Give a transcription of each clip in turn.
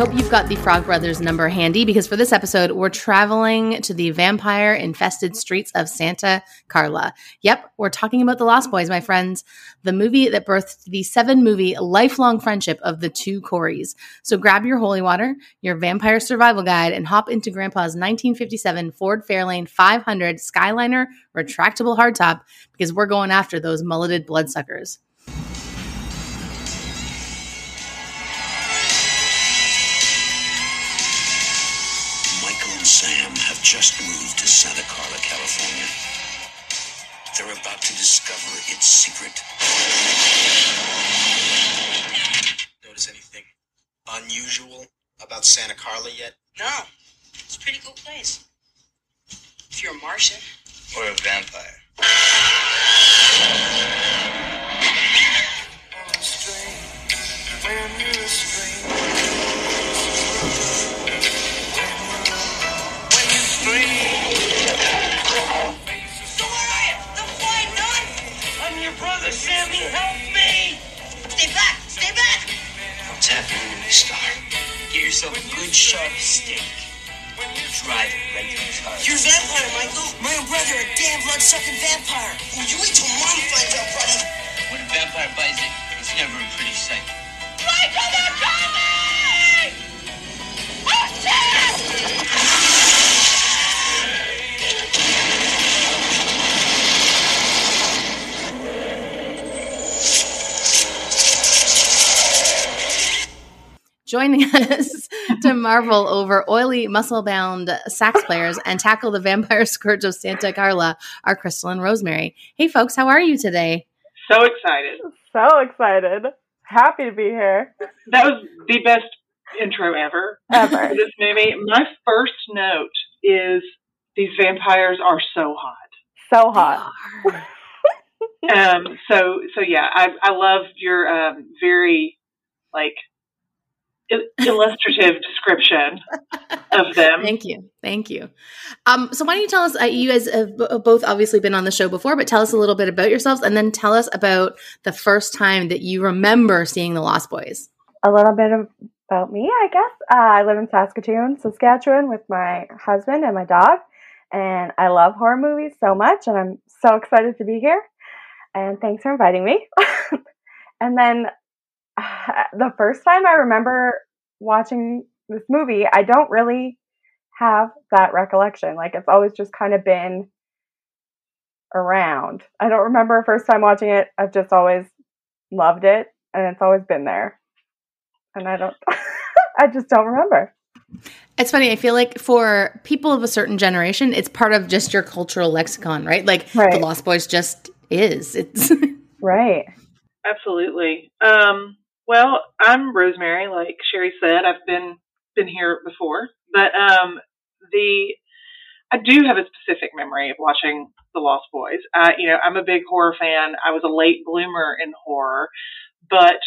hope you've got the Frog Brothers number handy because for this episode, we're traveling to the vampire-infested streets of Santa Carla. Yep, we're talking about The Lost Boys, my friends, the movie that birthed the 7-movie lifelong friendship of the two Coreys. So grab your holy water, your vampire survival guide, and hop into Grandpa's 1957 Ford Fairlane 500 Skyliner retractable hardtop because we're going after those mulleted bloodsuckers. Sam have just moved to Santa Carla, California. They're about to discover its secret. Notice anything unusual about Santa Carla yet? No. It's a pretty cool place. If you're a Martian. Or a vampire. Sammy, help me! Stay back! Stay back! What's happening, Star? Get yourself a good sharp stick. Drive it right through his heart. You're a vampire, Michael. My own brother, a damn blood-sucking vampire. Oh, you wait till Mom finds out, buddy. When a vampire bites it, it's never a pretty sight. Michael, they're coming! Oh, shit! Joining us to marvel over oily, muscle-bound sax players and tackle the vampire scourge of Santa Carla are Crystal and Rosemary. Hey, folks, how are you today? So excited. So excited. Happy to be here. That was the best intro ever. For this movie. My first note is these vampires are so hot. So hot. So yeah, I love your very, illustrative description of them. Thank you. So why don't you tell us, you guys have both obviously been on the show before, but tell us a little bit about yourselves and then tell us about the first time that you remember seeing The Lost Boys. A little bit about me, I guess. I live in Saskatoon, Saskatchewan with my husband and my dog, and I love horror movies so much, and I'm so excited to be here, and thanks for inviting me. And then the first time I remember watching this movie, I don't really have that recollection. It's always just kind of been around. I don't remember first time watching it. I've just always loved it, and it's always been there. And I just don't remember. It's funny. I feel like for people of a certain generation, it's part of just your cultural lexicon, right? Right. The Lost Boys just is. It's right. Absolutely. Well, I'm Rosemary. Like Sherry said, I've been here before, but I do have a specific memory of watching The Lost Boys. I'm a big horror fan. I was a late bloomer in horror, but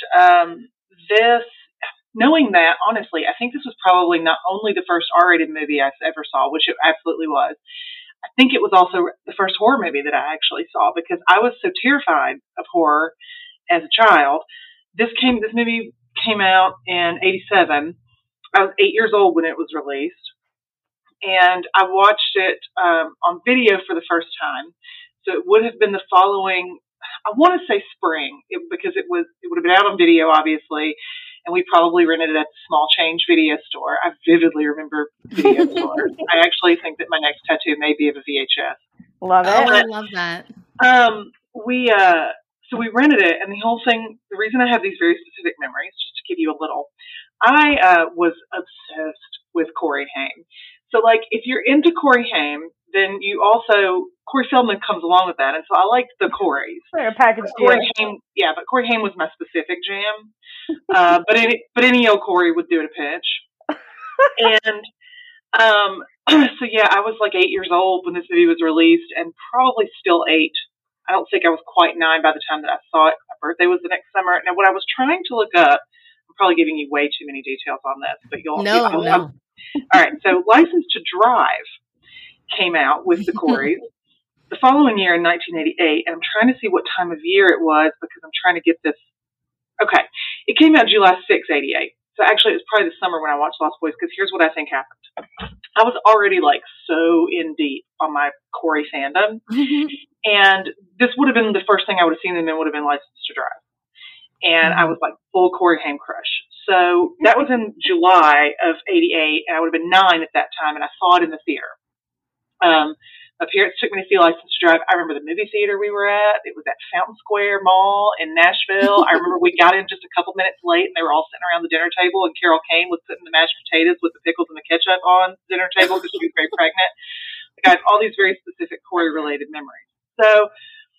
knowing that, honestly, I think this was probably not only the first R-rated movie I ever saw, which it absolutely was. I think it was also the first horror movie that I actually saw because I was so terrified of horror as a child. This movie came out in 1987. I was 8 years old when it was released, and I watched it on video for the first time. So it would have been the following, I want to say spring, because it would have been out on video, obviously, and we probably rented it at the Small Change video store. I vividly remember video stores. I actually think that my next tattoo may be of a VHS. Love it. Oh, I love that. So we rented it, and the whole thing, the reason I have these very specific memories, just to give you a little, I was obsessed with Corey Haim. So, if you're into Corey Haim, then you also, Corey Feldman comes along with that, and so I liked the Coreys. They're a package deal. But Corey Haim was my specific jam. But any old Corey would do it a pinch. And so, yeah, I was 8 years old when this movie was released, and probably still 8. I don't think I was quite 9 by the time that I saw it. My birthday was the next summer. Now, what I was trying to look up, I'm probably giving you way too many details on this, but No. All right. So, License to Drive came out with the Coreys the following year in 1988, and I'm trying to see what time of year it was because I'm trying to get this. Okay. It came out July 6, 88. So actually, it was probably the summer when I watched Lost Boys, because here's what I think happened. I was already like so in deep on my Corey fandom, and this would have been the first thing I would have seen him in would have been License to Drive, and I was like full Corey Haim crush. So that was in July of '88, and I would have been 9 at that time, and I saw it in the theater. My parents took me to see License to Drive. I remember the movie theater we were at. It was at Fountain Square Mall in Nashville. I remember we got in just a couple minutes late, and they were all sitting around the dinner table, and Carol Kane was putting the mashed potatoes with the pickles and the ketchup on the dinner table because she was very pregnant. I have all these very specific Corey-related memories. So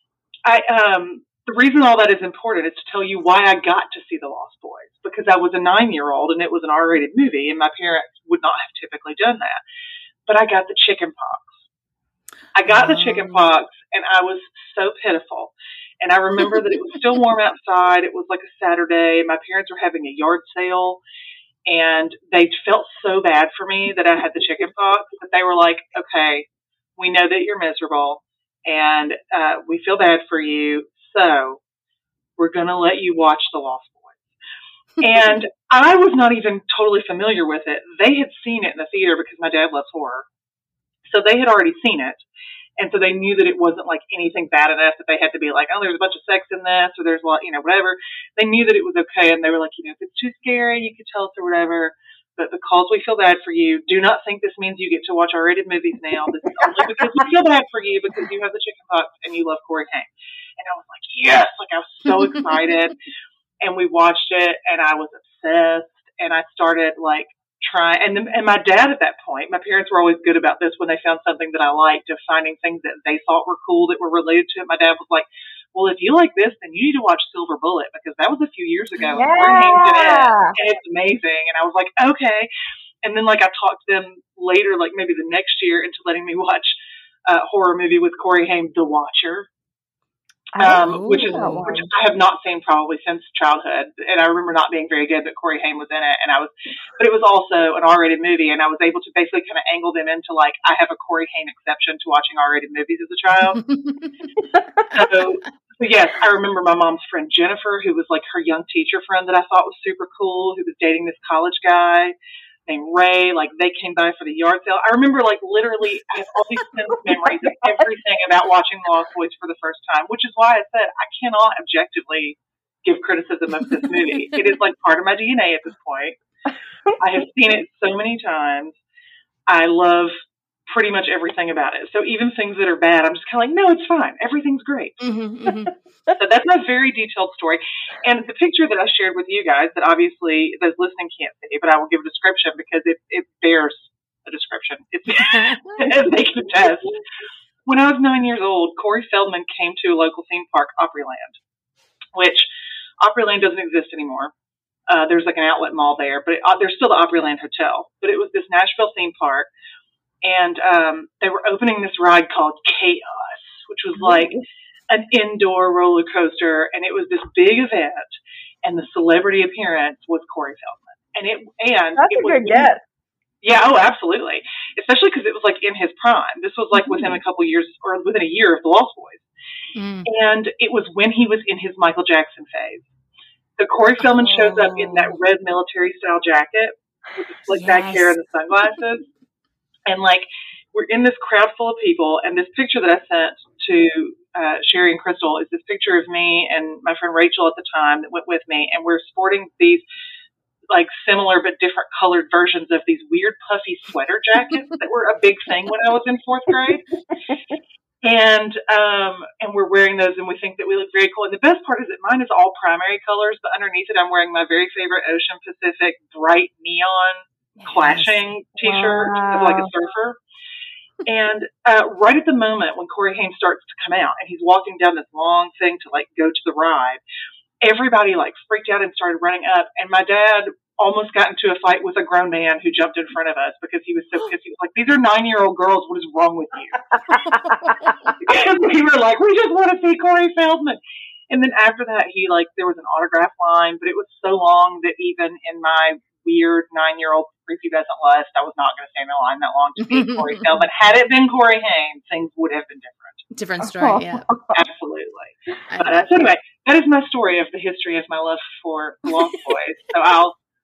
the reason all that is important is to tell you why I got to see The Lost Boys, because I was a 9-year-old, and it was an R-rated movie, and my parents would not have typically done that. But I got the chicken pox. I got the chicken pox, and I was so pitiful. And I remember that it was still warm outside. It was like a Saturday. My parents were having a yard sale, and they felt so bad for me that I had the chicken pox that they were like, okay, we know that you're miserable, and we feel bad for you, so we're going to let you watch The Lost Boys. And I was not even totally familiar with it. They had seen it in the theater because my dad loves horror. So they had already seen it. And so they knew that it wasn't like anything bad enough that they had to be like, oh, there's a bunch of sex in this, or there's a lot, whatever. They knew that it was okay. And they were like, if it's too scary, you could tell us or whatever. But because we feel bad for you, do not think this means you get to watch R-rated movies now. This is only because we feel bad for you because you have the chicken pox and you love Corey Haim. And I was like, yes, like I was so excited. And we watched it, and I was obsessed. And I started like trying, and my dad at that point, my parents were always good about this when they found something that I liked, of finding things that they thought were cool that were related to it. My dad was like, well, if you like this, then you need to watch Silver Bullet, because that was a few years ago. Yeah. And it's amazing. And I was like, okay. And then like I talked to them later, like maybe the next year, into letting me watch a horror movie with Corey Haim, The Watcher. Which I have not seen probably since childhood, and I remember not being very good, but Corey Haim was in it, but it was also an R-rated movie, and I was able to basically kind of angle them into like, I have a Corey Haim exception to watching R-rated movies as a child. So yes, I remember my mom's friend Jennifer, who was like her young teacher friend that I thought was super cool, who was dating this college guy named Ray. Like, they came by for the yard sale. I remember, like, literally, I have all these memories of everything about watching Lost Boys for the first time, which is why I said I cannot objectively give criticism of this movie. It is like part of my DNA at this point. I have seen it so many times. I love pretty much everything about it. So even things that are bad, I'm just kind of like, no, it's fine. Everything's great. So that's my very detailed story. And the picture that I shared with you guys, that obviously those listening can't see, but I will give a description because it bears a description. It's as they can attest. When I was 9 years old, Corey Feldman came to a local theme park, Opryland, which Opryland doesn't exist anymore. There's like an outlet mall there, but there's still the Opryland Hotel. But it was this Nashville theme park. And they were opening this ride called Chaos, which was like an indoor roller coaster. And it was this big event. And the celebrity appearance was Corey Feldman. That's a good guess. Yeah, oh, absolutely. Especially because it was like in his prime. This was like within a couple years, or within a year of The Lost Boys. And it was when he was in his Michael Jackson phase. So Corey Feldman shows up in that red military style jacket with the slick back hair and the sunglasses. And like, we're in this crowd full of people, and this picture that I sent to Sherry and Crystal is this picture of me and my friend Rachel at the time that went with me, and we're sporting these like similar but different colored versions of these weird puffy sweater jackets that were a big thing when I was in 4th grade. And we're wearing those, and we think that we look very cool. And the best part is that mine is all primary colors, but underneath it, I'm wearing my very favorite Ocean Pacific bright neon clashing t-shirt of like a surfer. And right at the moment when Corey Haim starts to come out, and he's walking down this long thing to like go to the ride, everybody like freaked out and started running up. And my dad almost got into a fight with a grown man who jumped in front of us because he was so pissed. He was like, these are 9-year-old girls. What is wrong with you? Because we were like, we just want to see Corey Feldman. And then after that, there was an autograph line, but it was so long that even in my weird 9-year-old prepubescent lust, I was not going to stand in line that long to see Corey Feldman. Had it been Corey Haim, things would have been different. Different story, yeah. Absolutely. But anyway, that is my story of the history of my love for Lost Boys. So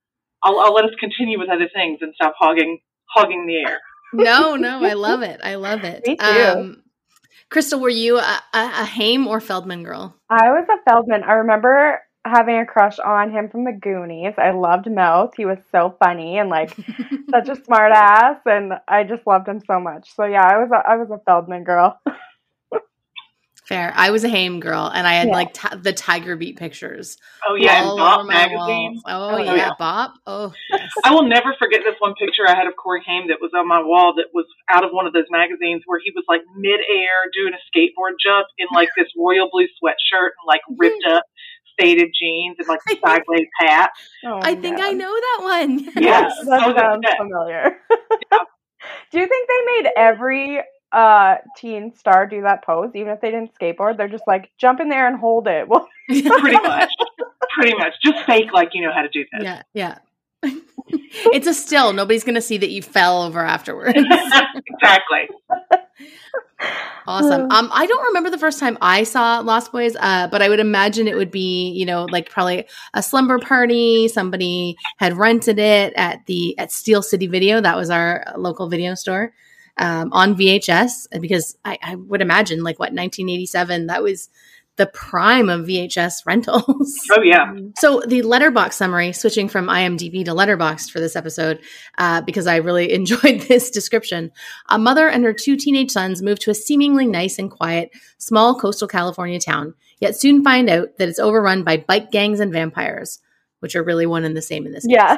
I'll let us continue with other things and stop hogging the air. No, I love it. I love it. Me too. Crystal, were you a Haim or Feldman girl? I was a Feldman. I remember having a crush on him from the Goonies. I loved Mouth. He was so funny and like such a smart ass, and I just loved him so much. So yeah, I was a Feldman girl. Fair. I was a Haim girl, and I had like the Tiger Beat pictures. Oh yeah, and all Bop over my magazine. walls. Oh, yeah, yeah. Bop. Oh, yes. I will never forget this one picture I had of Corey Haim that was on my wall that was out of one of those magazines where he was like midair doing a skateboard jump in like this royal blue sweatshirt and like ripped up faded jeans and like a sideways hat. Oh, I think I know that one. Yes, that sounds familiar. Do you think they made every teen star do that pose, even if they didn't skateboard? They're just like, jump in there and hold it. Well, Pretty much. Just fake like you know how to do this. Yeah. It's a still. Nobody's going to see that you fell over afterwards. Exactly. Awesome. I don't remember the first time I saw Lost Boys, but I would imagine it would be, you know, like probably a slumber party. Somebody had rented it at Steel City Video. That was our local video store, on VHS. And because I would imagine 1987, that was the prime of VHS rentals. Oh yeah. So the Letterboxd summary, switching from IMDb to Letterboxd for this episode, because I really enjoyed this description. A mother and her 2 teenage sons move to a seemingly nice and quiet, small coastal California town, yet soon find out that it's overrun by bike gangs and vampires, which are really one and the same in this case. yeah.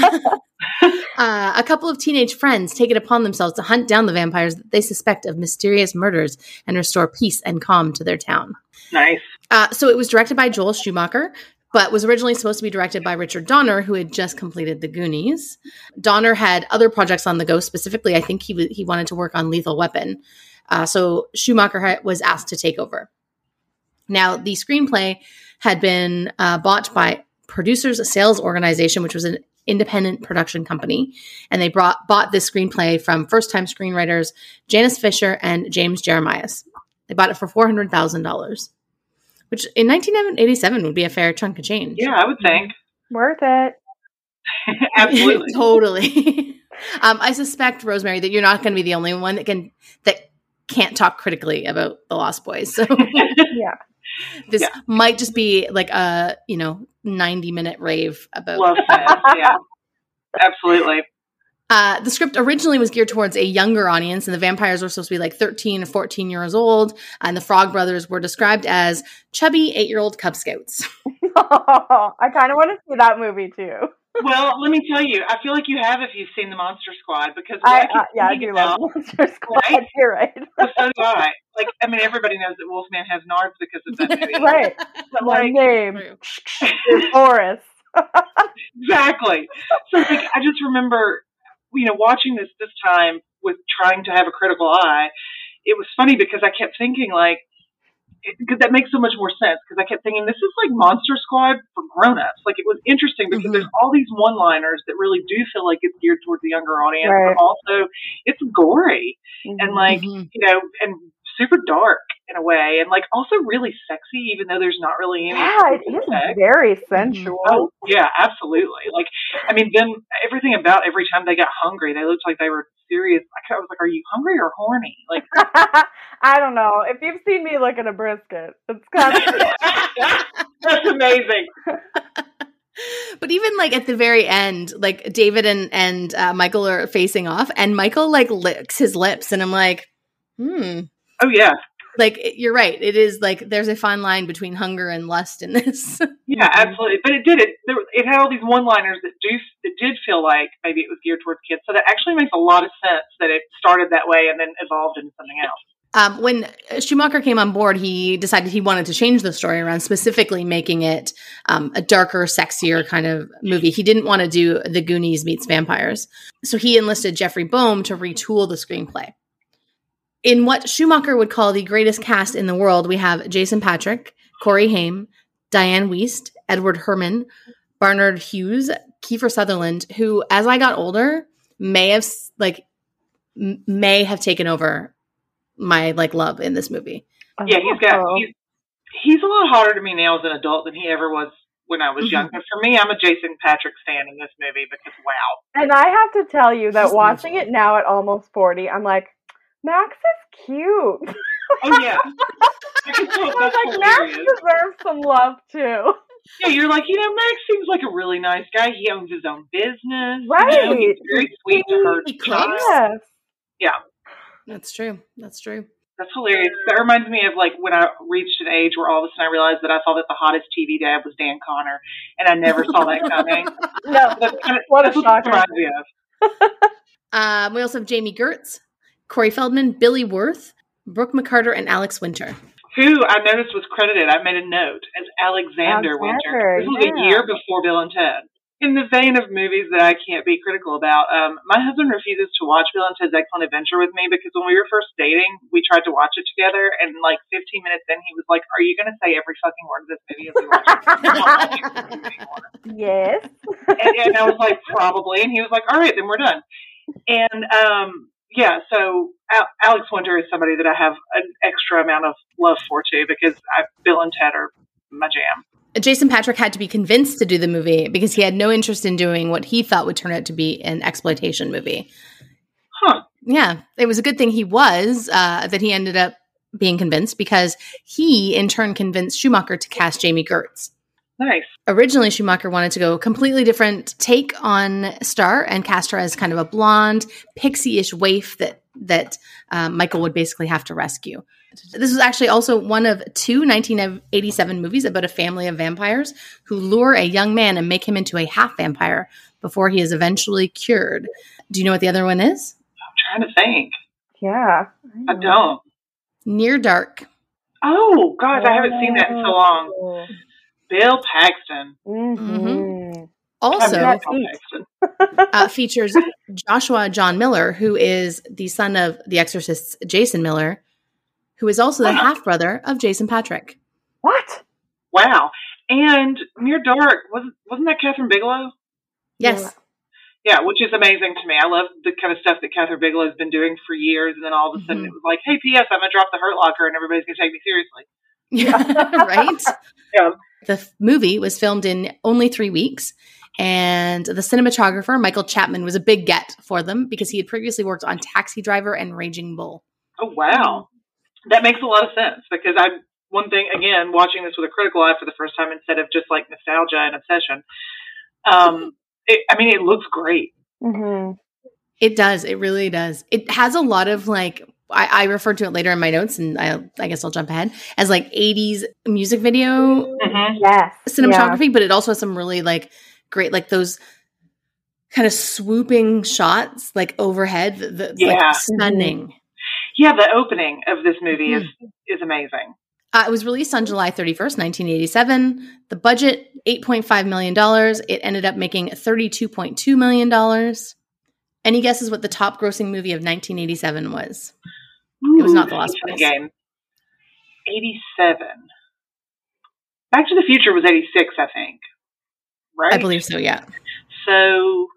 A couple of teenage friends take it upon themselves to hunt down the vampires that they suspect of mysterious murders and restore peace and calm to their town. Nice. So it was directed by Joel Schumacher, but was originally supposed to be directed by Richard Donner, who had just completed The Goonies. Donner had other projects on the go. Specifically, I think he wanted to work on Lethal Weapon. So Schumacher was asked to take over. Now, the screenplay had been bought by Producers Sales Organization, which was an independent production company. And they bought this screenplay from first-time screenwriters Janice Fisher and James Jeremias. They bought it for $400,000. Which in 1987 would be a fair chunk of change. Yeah, I would think. Worth it. Absolutely. Totally. I suspect, Rosemary, that you're not going to be the only one that can't talk critically about The Lost Boys. So Yeah. this might just be like a 90-minute rave about. Love fans. Yeah. Absolutely. The script originally was geared towards a younger audience, and the vampires were supposed to be like 13 or 14 years old, and the Frog Brothers were described as chubby 8-year-old Cub Scouts. I kind of want to see that movie too. Well, let me tell you, I feel like you have if you've seen the Monster Squad, because I do love Monster Squad. Right? You're right. Well, so do I. Everybody knows that Wolfman has nards because of that movie. Right. But My name is Boris. Exactly. So I just remember, watching this time with trying to have a critical eye. It was funny because I kept thinking because that makes so much more sense, because I kept thinking this is like Monster Squad for grown-ups. It was interesting because there's all these one-liners that really do feel like it's geared towards the younger audience, right. but also it's gory and and super dark in a way, and also really sexy, even though there's not really any. Yeah, it is very sensual. Oh, yeah, absolutely. Then everything about every time they got hungry, they looked like they were serious. I was like, are you hungry or horny? I don't know. If you've seen me look at a brisket, it's kind of... That's amazing. But even at the very end, David and Michael are facing off, and Michael licks his lips, and I'm like, Oh yeah. You're right. It is there's a fine line between hunger and lust in this. Yeah, absolutely. But it had all these one-liners that did feel like maybe it was geared towards kids. So that actually makes a lot of sense that it started that way and then evolved into something else. When Schumacher came on board, he decided he wanted to change the story around, specifically making it a darker, sexier kind of movie. He didn't want to do The Goonies meets vampires. So he enlisted Jeffrey Boehm to retool the screenplay. In what Schumacher would call the greatest cast in the world, we have Jason Patric, Corey Haim, Diane Wiest, Edward Herrmann, Barnard Hughes, Kiefer Sutherland, who, as I got older, may have taken over my love in this movie. Yeah, he's a lot hotter to me now as an adult than he ever was when I was young. But for me, I'm a Jason Patrick fan in this movie because wow. And I have to tell you that watching it now at almost 40, I'm like, Max is cute. Oh yeah. I was like, Max deserves some love too. Yeah, you're like, Max seems like a really nice guy. He owns his own business. Right. He's very sweet to her. Yes. Yeah. That's true. That's hilarious. That reminds me of like when I reached an age where all of a sudden I realized that I thought that the hottest TV dad was Dan Connor, and I never saw that coming. No, what a shocker. Reminds me of. We also have Jamie Gertz, Corey Feldman, Billy Wirth, Brooke McCarter, and Alex Winter. Who I noticed was credited, I made a note, as Alexander Winter. This was a year before Bill and Ted. In the vein of movies that I can't be critical about, my husband refuses to watch Bill and Ted's Excellent Adventure with me because when we were first dating, we tried to watch it together, and like 15 minutes in, he was like, "Are you going to say every fucking word of this movie as we watch it?" I'm not watching this movie anymore. Yes. And I was like, "Probably," and he was like, "All right, then we're done." And yeah, so Alex Winter is somebody that I have an extra amount of love for too because Bill and Ted are my jam. Jason Patrick had to be convinced to do the movie because he had no interest in doing what he thought would turn out to be an exploitation movie. Huh. Yeah, it was a good thing he was, that he ended up being convinced because he, in turn, convinced Schumacher to cast Jamie Gertz. Nice. Originally, Schumacher wanted to go a completely different take on Star and cast her as kind of a blonde, pixie-ish waif that Michael would basically have to rescue. This was actually also one of two 1987 movies about a family of vampires who lure a young man and make him into a half vampire before he is eventually cured. Do you know what the other one is? I'm trying to think. Yeah. I don't. Near Dark. Oh, gosh, I haven't seen that in so long. Bill Paxton. Mm-hmm. Also features Joshua John Miller, who is the son of the Exorcist's Jason Miller, who is also the half-brother of Jason Patrick. What? Wow. And Near Dark, wasn't that Catherine Bigelow? Yes. Yeah, which is amazing to me. I love the kind of stuff that Catherine Bigelow's been doing for years, and then all of a sudden it was like, hey, P.S., I'm going to drop the Hurt Locker, and everybody's going to take me seriously. Yeah. Right? Yeah. The movie was filmed in only 3 weeks, and the cinematographer, Michael Chapman, was a big get for them because he had previously worked on Taxi Driver and Raging Bull. Oh, wow. That makes a lot of sense because one thing, again, watching this with a critical eye for the first time instead of just like nostalgia and obsession, it looks great. Mm-hmm. It does. It really does. It has a lot of like, I referred to it later in my notes, and I guess I'll jump ahead, as like 80s music video cinematography, but it also has some really like great, like those kind of swooping shots like overhead, like stunning. Yeah, the opening of this movie is amazing. It was released on July 31st, 1987. The budget, $8.5 million. It ended up making $32.2 million. Any guesses what the top grossing movie of 1987 was? Ooh, it was not The Lost Boys. Game. 87. Back to the Future was 86, I think. Right? I believe so, yeah. So,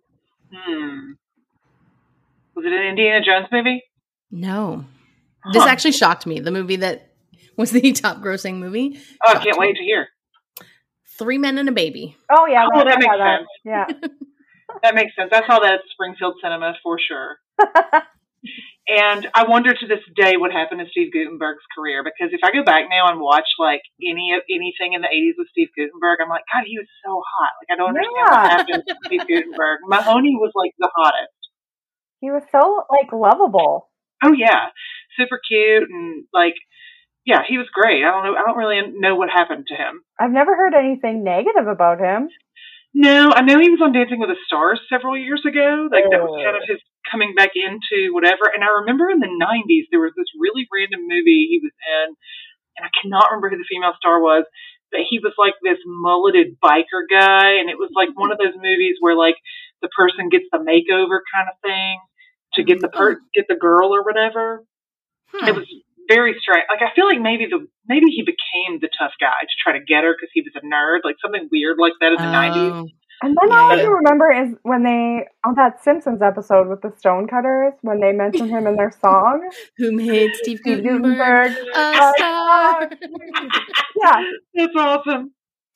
was it an Indiana Jones movie? No. This actually shocked me. The movie that was the top grossing movie. Oh, I can't wait to hear. 3 Men and a Baby. Oh, yeah. Oh, that makes sense. Yeah. That makes sense. I saw that at Springfield Cinema for sure. And I wonder to this day what happened to Steve Guttenberg's career, because if I go back now and watch like anything in the 80s with Steve Guttenberg, I'm like, God, he was so hot. Like, I don't understand what happened to Steve Guttenberg. Mahoney was like the hottest. He was so like lovable. Oh yeah, super cute and like, yeah, he was great. I don't really know what happened to him. I've never heard anything negative about him. No, I know he was on Dancing with the Stars several years ago. Like that was kind of his coming back into whatever. And I remember in the 90s there was this really random movie he was in, and I cannot remember who the female star was, but he was like this mulleted biker guy, and it was like one of those movies where like the person gets the makeover kind of thing to get the girl or whatever. It was very strange. Like I feel like maybe he became the tough guy to try to get her because he was a nerd, like something weird like that in the 90s. And then all I can remember is when they, on that Simpsons episode with the Stonecutters, when they mentioned him in their song. Who made Steve Guttenberg a star? Yeah. That's awesome.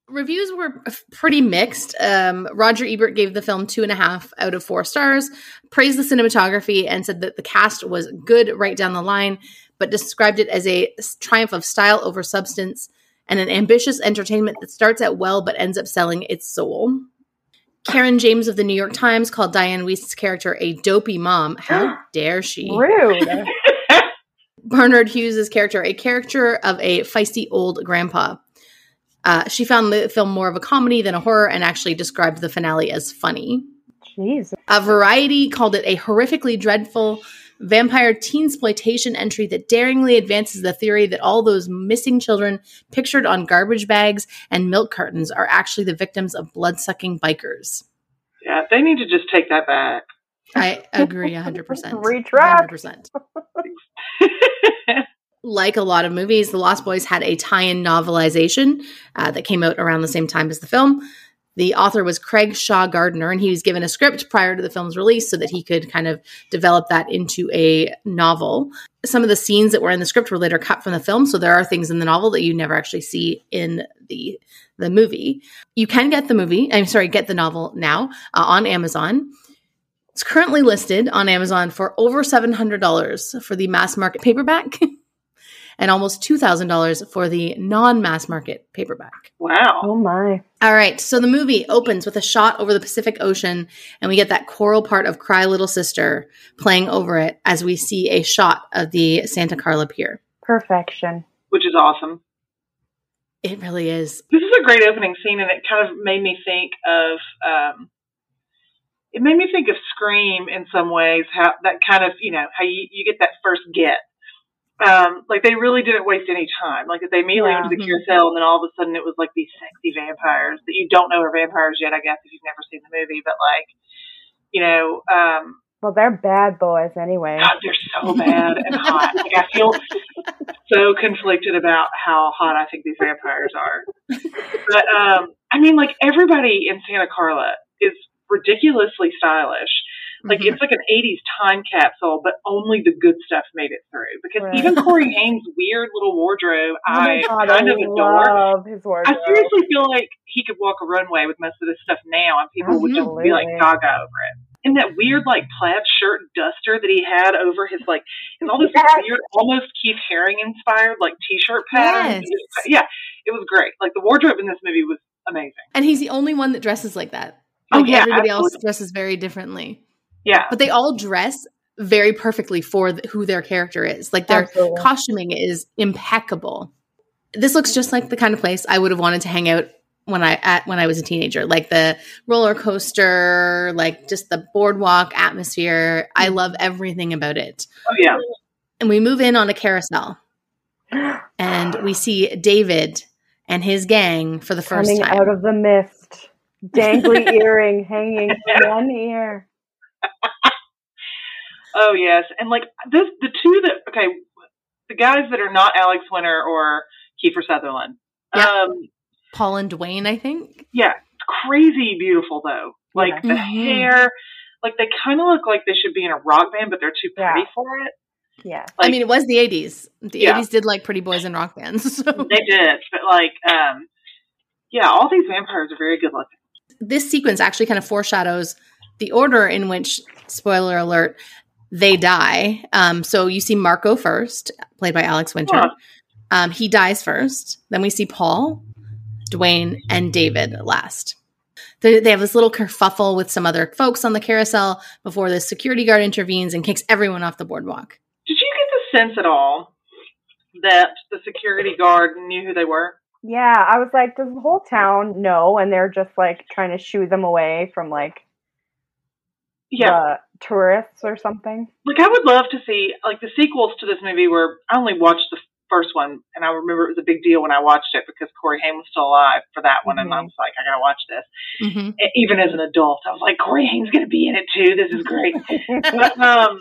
Reviews were pretty mixed. Roger Ebert gave the film 2.5 out of 4 stars, praised the cinematography, and said that the cast was good right down the line, but described it as a triumph of style over substance and an ambitious entertainment that starts out well but ends up selling its soul. Karen James of the New York Times called Diane Wiest's character a dopey mom. How dare she? Rude. Bernard Hughes' character a caricature of a feisty old grandpa. She found the film more of a comedy than a horror and actually described the finale as funny. Jeez. Variety called it a horrifically dreadful vampire teensploitation entry that daringly advances the theory that all those missing children pictured on garbage bags and milk cartons are actually the victims of blood-sucking bikers. Yeah, they need to just take that back. I agree 100%. Retract. 100%. Like a lot of movies, The Lost Boys had a tie-in novelization that came out around the same time as the film. The author was Craig Shaw Gardner, and he was given a script prior to the film's release so that he could kind of develop that into a novel. Some of the scenes that were in the script were later cut from the film, so there are things in the novel that you never actually see in the movie. You can get get the novel now on Amazon. It's currently listed on Amazon for over $700 for the mass market paperback and almost $2,000 for the non-mass market paperback. Wow. Oh my. All right, so the movie opens with a shot over the Pacific Ocean, and we get that choral part of Cry Little Sister playing over it as we see a shot of the Santa Carla Pier. Perfection. Which is awesome. It really is. This is a great opening scene, and it kind of made me think of Scream in some ways. How that kind of, how you get that first get. Like they really didn't waste any time. Like they immediately went to the carousel, and then all of a sudden it was like these sexy vampires that you don't know are vampires yet, I guess, if you've never seen the movie. But well, they're bad boys anyway. God, they're so bad and hot. Like I feel so conflicted about how hot I think these vampires are. But everybody in Santa Carla is ridiculously stylish. Like it's like an 80s time capsule, but only the good stuff made it through. Because even Corey Haim's weird little wardrobe, I kind of adore. Love his wardrobe. I seriously feel like he could walk a runway with most of this stuff now, and people would just be like gaga over it. And that weird like plaid shirt duster that he had over his and all this weird, almost Keith Haring inspired like t-shirt pattern. Yes. It was great. Like the wardrobe in this movie was amazing. And he's the only one that dresses like that. Everybody absolutely. else dresses very differently. Yeah. But they all dress very perfectly for who their character is. Like their costuming is impeccable. This looks just like the kind of place I would have wanted to hang out when I was a teenager. Like the roller coaster, like just the boardwalk atmosphere. I love everything about it. Oh yeah. And we move in on a carousel. And we see David and his gang for the first time. Coming out of the mist. Dangly earring hanging from one ear. Oh yes, and the guys that are not Alex Winter or Kiefer Sutherland, Paul and Dwayne, I think. Yeah, it's crazy beautiful though. Like the hair, like they kind of look like they should be in a rock band, but they're too pretty for it. Yeah, I mean it was the 80s. The 80s did like pretty boys in rock bands. So. They did, but all these vampires are very good looking. This sequence actually kind of foreshadows the order in which, spoiler alert, they die. So you see Marco first, played by Alex Winter. He dies first. Then we see Paul, Dwayne, and David last. They have this little kerfuffle with some other folks on the carousel before the security guard intervenes and kicks everyone off the boardwalk. Did you get the sense at all that the security guard knew who they were? Yeah, I was like, does the whole town know? And they're just trying to shoo them away from the tourists or something. I would love to see the sequels to this movie where I only watched the first one, and I remember it was a big deal when I watched it because Corey Haim was still alive for that one, and I was like, I gotta watch this. Even as an adult, I was like, Corey Haim's gonna be in it too. This is great. But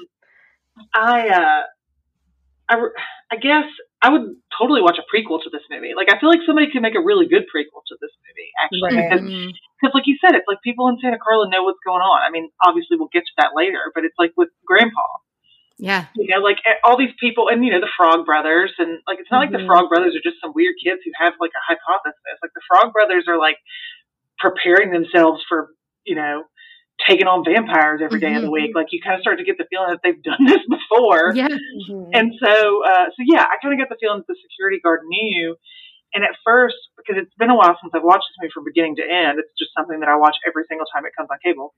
I guess I would totally watch a prequel to this movie. I feel like somebody could make a really good prequel to this movie, actually. Because like you said, it's like people in Santa Carla know what's going on. I mean, obviously we'll get to that later, but it's like with Grandpa. Yeah. You know, like all these people, and, you know, the Frog Brothers, and like, it's not like the Frog Brothers are just some weird kids who have like a hypothesis. Like the Frog Brothers are like preparing themselves for, you know, taking on vampires every day of the week. Like you kind of start to get the feeling that they've done this before. Yeah. And so yeah, I kind of get the feeling that the security guard knew. And at first, because it's been a while since I've watched this movie from beginning to end, it's just something that I watch every single time it comes on cable.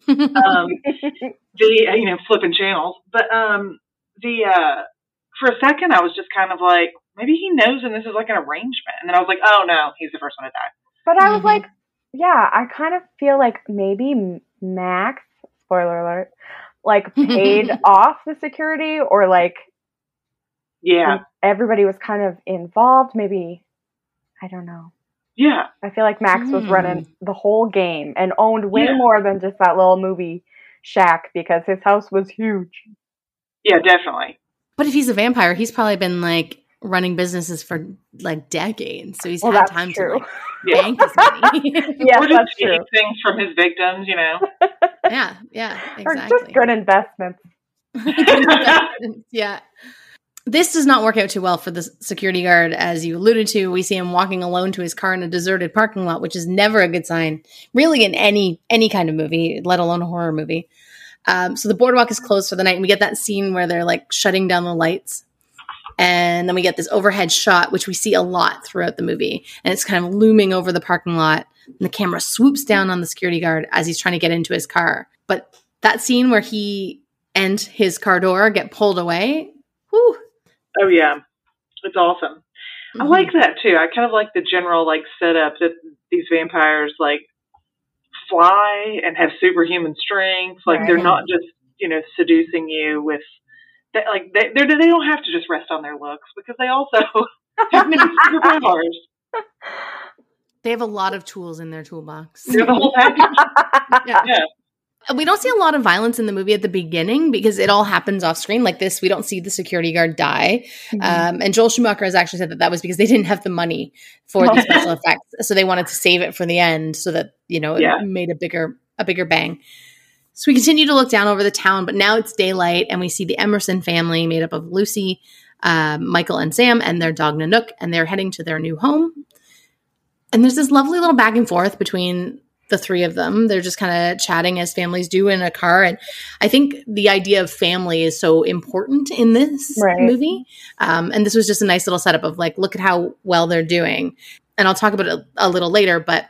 You know, flipping channels. But for a second, I was just kind of like, maybe he knows and this is like an arrangement. And then I was like, oh no, he's the first one to die. But I was like, yeah, I kind of feel like maybe Max, spoiler alert, like paid off the security, or like, yeah, everybody was kind of involved. Maybe, I don't know. Yeah. I feel like Max was running the whole game and owned way more than just that little movie shack, because his house was huge. Yeah, definitely. But if he's a vampire, he's probably been like running businesses for like decades. So he's had time to like bank his money. Yeah, or that's just true. things from his victims, you know. Yeah, exactly. Or just good investments. Yeah. This does not work out too well for the security guard, as you alluded to. We see him walking alone to his car in a deserted parking lot, which is never a good sign, really, in any kind of movie, let alone a horror movie. So the boardwalk is closed for the night, and we get that scene where they're like shutting down the lights. And then we get this overhead shot, which we see a lot throughout the movie. And it's kind of looming over the parking lot. And the camera swoops down on the security guard as he's trying to get into his car. But that scene where he and his car door get pulled away, whew. Oh, yeah. It's awesome. I like that, too. I kind of like the general, like, setup that these vampires, like, fly and have superhuman strength. Like, they're not just, you know, seducing you with, like, they don't have to just rest on their looks, because they also have many superpowers. They have a lot of tools in their toolbox. They're the whole package. Yeah. We don't see a lot of violence in the movie at the beginning because it all happens off screen like this. We don't see the security guard die. And Joel Schumacher has actually said that was because they didn't have the money for the special effects. So they wanted to save it for the end so that, you know, it made a bigger bang. So we continue to look down over the town, but now it's daylight and we see the Emerson family made up of Lucy, Michael and Sam and their dog Nanook, and they're heading to their new home. And there's this lovely little back and forth between the three of them. They're just kind of chatting as families do in a car. And I think the idea of family is so important in this movie. And this was just a nice little setup of like, look at how well they're doing. And I'll talk about it a little later, but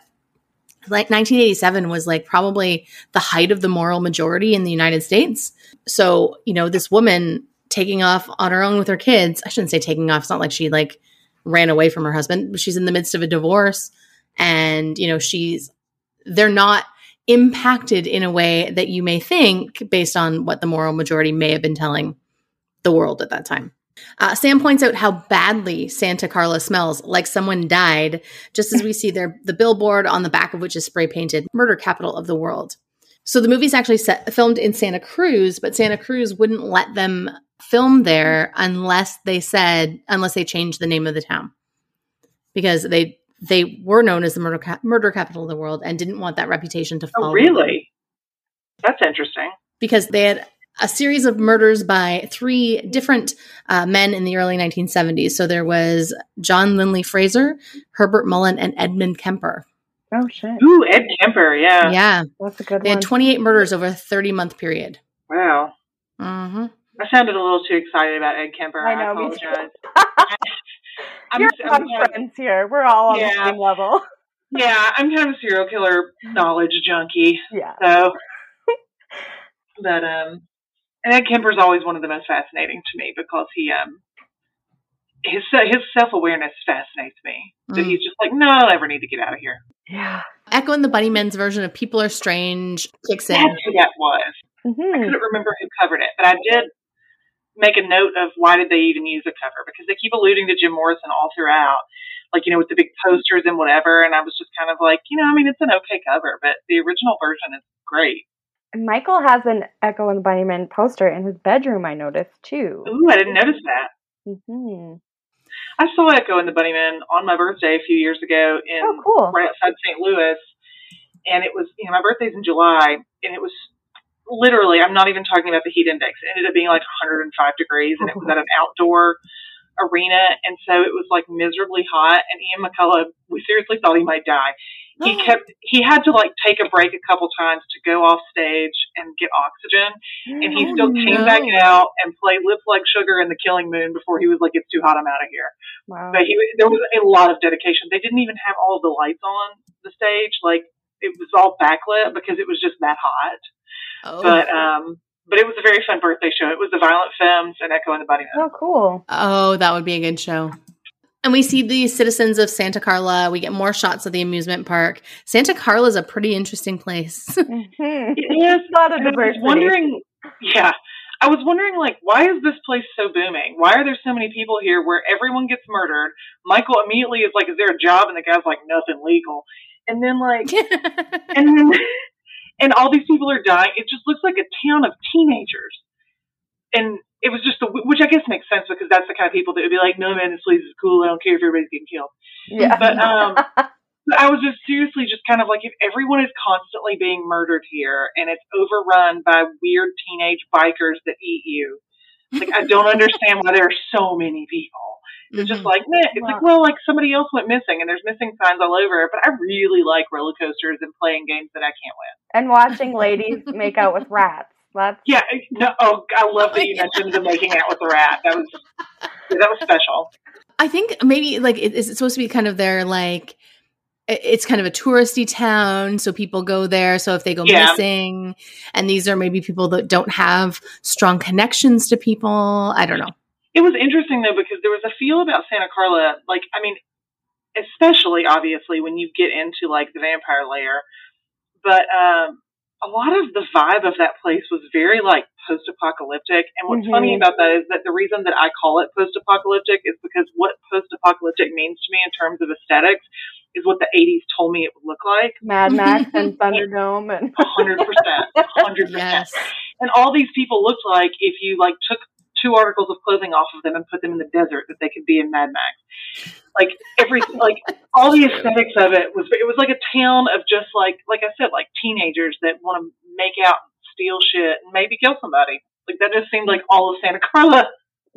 like 1987 was like probably the height of the moral majority in the United States. So, you know, this woman taking off on her own with her kids, I shouldn't say taking off. It's not like she like ran away from her husband. She's in the midst of a divorce and, you know, they're not impacted in a way that you may think based on what the moral majority may have been telling the world at that time. Sam points out how badly Santa Carla smells, like someone died, just as we see the billboard on the back of which is spray painted, murder capital of the world. So the movie's actually filmed in Santa Cruz, but Santa Cruz wouldn't let them film there unless they changed the name of the town, because they were known as the murder capital of the world and didn't want that reputation to fall. Oh, really? That's interesting. Because they had a series of murders by three different men in the early 1970s. So there was John Linley Fraser, Herbert Mullen, and Edmund Kemper. Oh, shit. Ooh, Ed Kemper, yeah. Yeah. That's a good one. They had 28 murders over a 30-month period. Wow. Mm-hmm. I sounded a little too excited about Ed Kemper. I know, I apologize. You're not friends here. We're all on the same level. Yeah, I'm kind of a serial killer knowledge junkie. Yeah. So, but and Ed Kemper's always one of the most fascinating to me because his self-awareness fascinates me. That he's just like, no, I'll never need to get out of here. Yeah. Echo and the Bunnymen's version of People Are Strange kicks in. That's who that was. Mm-hmm. I couldn't remember who covered it, but I did make a note of why did they even use a cover, because they keep alluding to Jim Morrison all throughout, like, you know, with the big posters and whatever. And I was just kind of like, you know, I mean, it's an okay cover, but the original version is great. Michael has an Echo and the Bunnymen poster in his bedroom, I noticed, too. Ooh, I didn't notice that. Mm-hmm. I saw Echo and the Bunnymen on my birthday a few years ago right outside St. Louis. And it was, you know, my birthday's in July, and it was literally, I'm not even talking about the heat index. It ended up being like 105 degrees, and it was at an outdoor arena, and so it was like miserably hot, and Ian McCullough, we seriously thought he might die. He had to like take a break a couple times to go off stage and get oxygen, and he still came back out and played Lips Like Sugar and The Killing Moon before he was like, it's too hot, I'm out of here. Wow. But there was a lot of dedication. They didn't even have all the lights on the stage. Like, it was all backlit because it was just that hot. Oh. But it was a very fun birthday show. It was the Violent Femmes and Echo and the Bunnymen. Oh, cool. Oh, that would be a good show. And we see the citizens of Santa Carla. We get more shots of the amusement park. Santa Carla is a pretty interesting place. Mm-hmm. It is. A lot of diversity. I was wondering, like, why is this place so booming? Why are there so many people here where everyone gets murdered? Michael immediately is like, is there a job? And the guy's like, nothing legal. And then, like, and all these people are dying. It just looks like a town of teenagers. And it was just, which I guess makes sense because that's the kind of people that would be like, no, man, this place is cool. I don't care if everybody's getting killed. Yeah. But I was just seriously just kind of like, if everyone is constantly being murdered here and it's overrun by weird teenage bikers that eat you, like, I don't understand why there are so many people. It's just like, nah. It's like, well, like somebody else went missing and there's missing signs all over. But I really like roller coasters and playing games that I can't win. And watching ladies make out with rats. Yeah, no, I love that you mentioned the making out with the rat. That was special. I think maybe like it's supposed to be kind of their like it's kind of a touristy town, so people go there. So if they go missing, and these are maybe people that don't have strong connections to people, I don't know. It was interesting though because there was a feel about Santa Carla, like I mean, especially obviously when you get into like the Vampire Lair, but a lot of the vibe of that place was very like post-apocalyptic. And what's funny about that is that the reason that I call it post-apocalyptic is because what post-apocalyptic means to me in terms of aesthetics is what the 80s told me it would look like. Mad Max and Thunderdome and 100%. Yes. And all these people looked like if you like took 2 articles of clothing off of them and put them in the desert, that they could be in Mad Max. Like like all the aesthetics of it was like a town of just like I said, like teenagers that want to make out, steal shit, and maybe kill somebody. Like that just seemed like all of Santa Carla.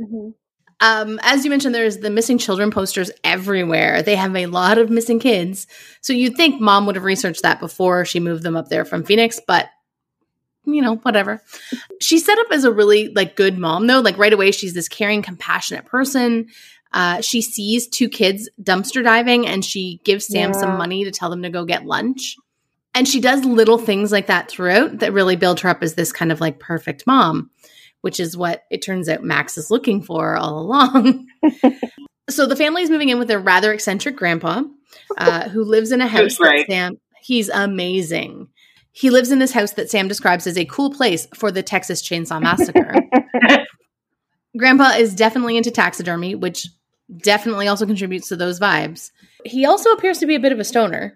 Mm-hmm. As you mentioned, there's the missing children posters everywhere. They have a lot of missing kids. So you'd think mom would have researched that before she moved them up there from Phoenix, but you know, whatever. She's set up as a really like good mom though. Like right away, she's this caring, compassionate person. She sees 2 kids dumpster diving and she gives Sam some money to tell them to go get lunch. And she does little things like that throughout that really build her up as this kind of like perfect mom, which is what it turns out Max is looking for all along. So the family is moving in with their rather eccentric grandpa, who lives in a house that Sam, he's amazing. He lives in this house that Sam describes as a cool place for the Texas Chainsaw Massacre. Grandpa is definitely into taxidermy, which definitely also contributes to those vibes. He also appears to be a bit of a stoner.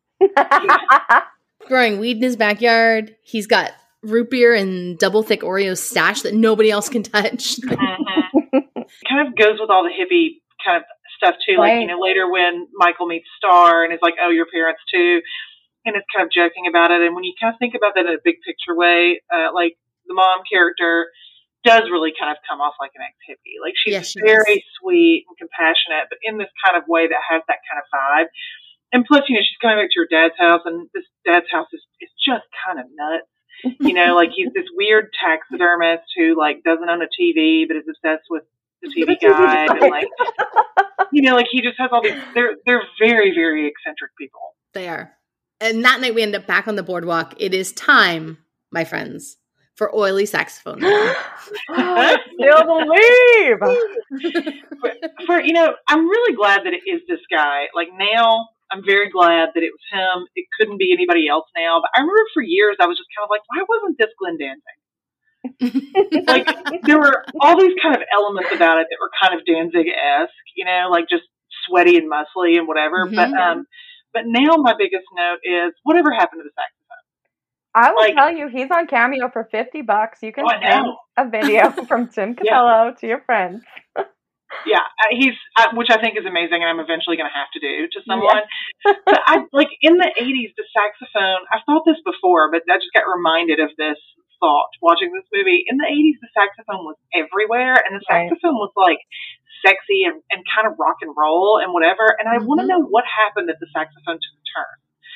Growing weed in his backyard. He's got root beer and double thick Oreo stash that nobody else can touch. Kind of goes with all the hippie kind of stuff too. Like, you know, later when Michael meets Star and is like, oh, your parents too. And it's kind of joking about it. And when you kind of think about that in a big picture way, like the mom character does really kind of come off like an ex-hippie. Like she's very sweet and compassionate, but in this kind of way that has that kind of vibe. And plus, you know, she's coming back to her dad's house, and this dad's house is just kind of nuts. You know, like he's this weird taxidermist who like doesn't own a TV, but is obsessed with the TV guide. And like, you know, like he just has all these, they're very, very eccentric people. They are. And that night we end up back on the boardwalk. It is time, my friends, for oily saxophone. Still believe. For you know, I'm really glad that it is this guy. Like now, I'm very glad that it was him. It couldn't be anybody else now. But I remember for years I was just kind of like, why wasn't this Glenn Danzig? Like there were all these kind of elements about it that were kind of Danzig-esque, you know, like just sweaty and muscly and whatever. Mm-hmm. But now my biggest note is whatever happened to the saxophone. I will tell you, he's on Cameo for $50. You can send a video from Tim Capello to your friends. Yeah, which I think is amazing, and I'm eventually going to have to do to someone. Yeah. But in the 80s, the saxophone, I've thought this before, but I just got reminded of this thought watching this movie. In the 80s, the saxophone was everywhere, and the saxophone was like sexy and kind of rock and roll and whatever. And I want to know what happened that the saxophone took a turn.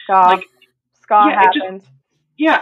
Ska happened. Yeah,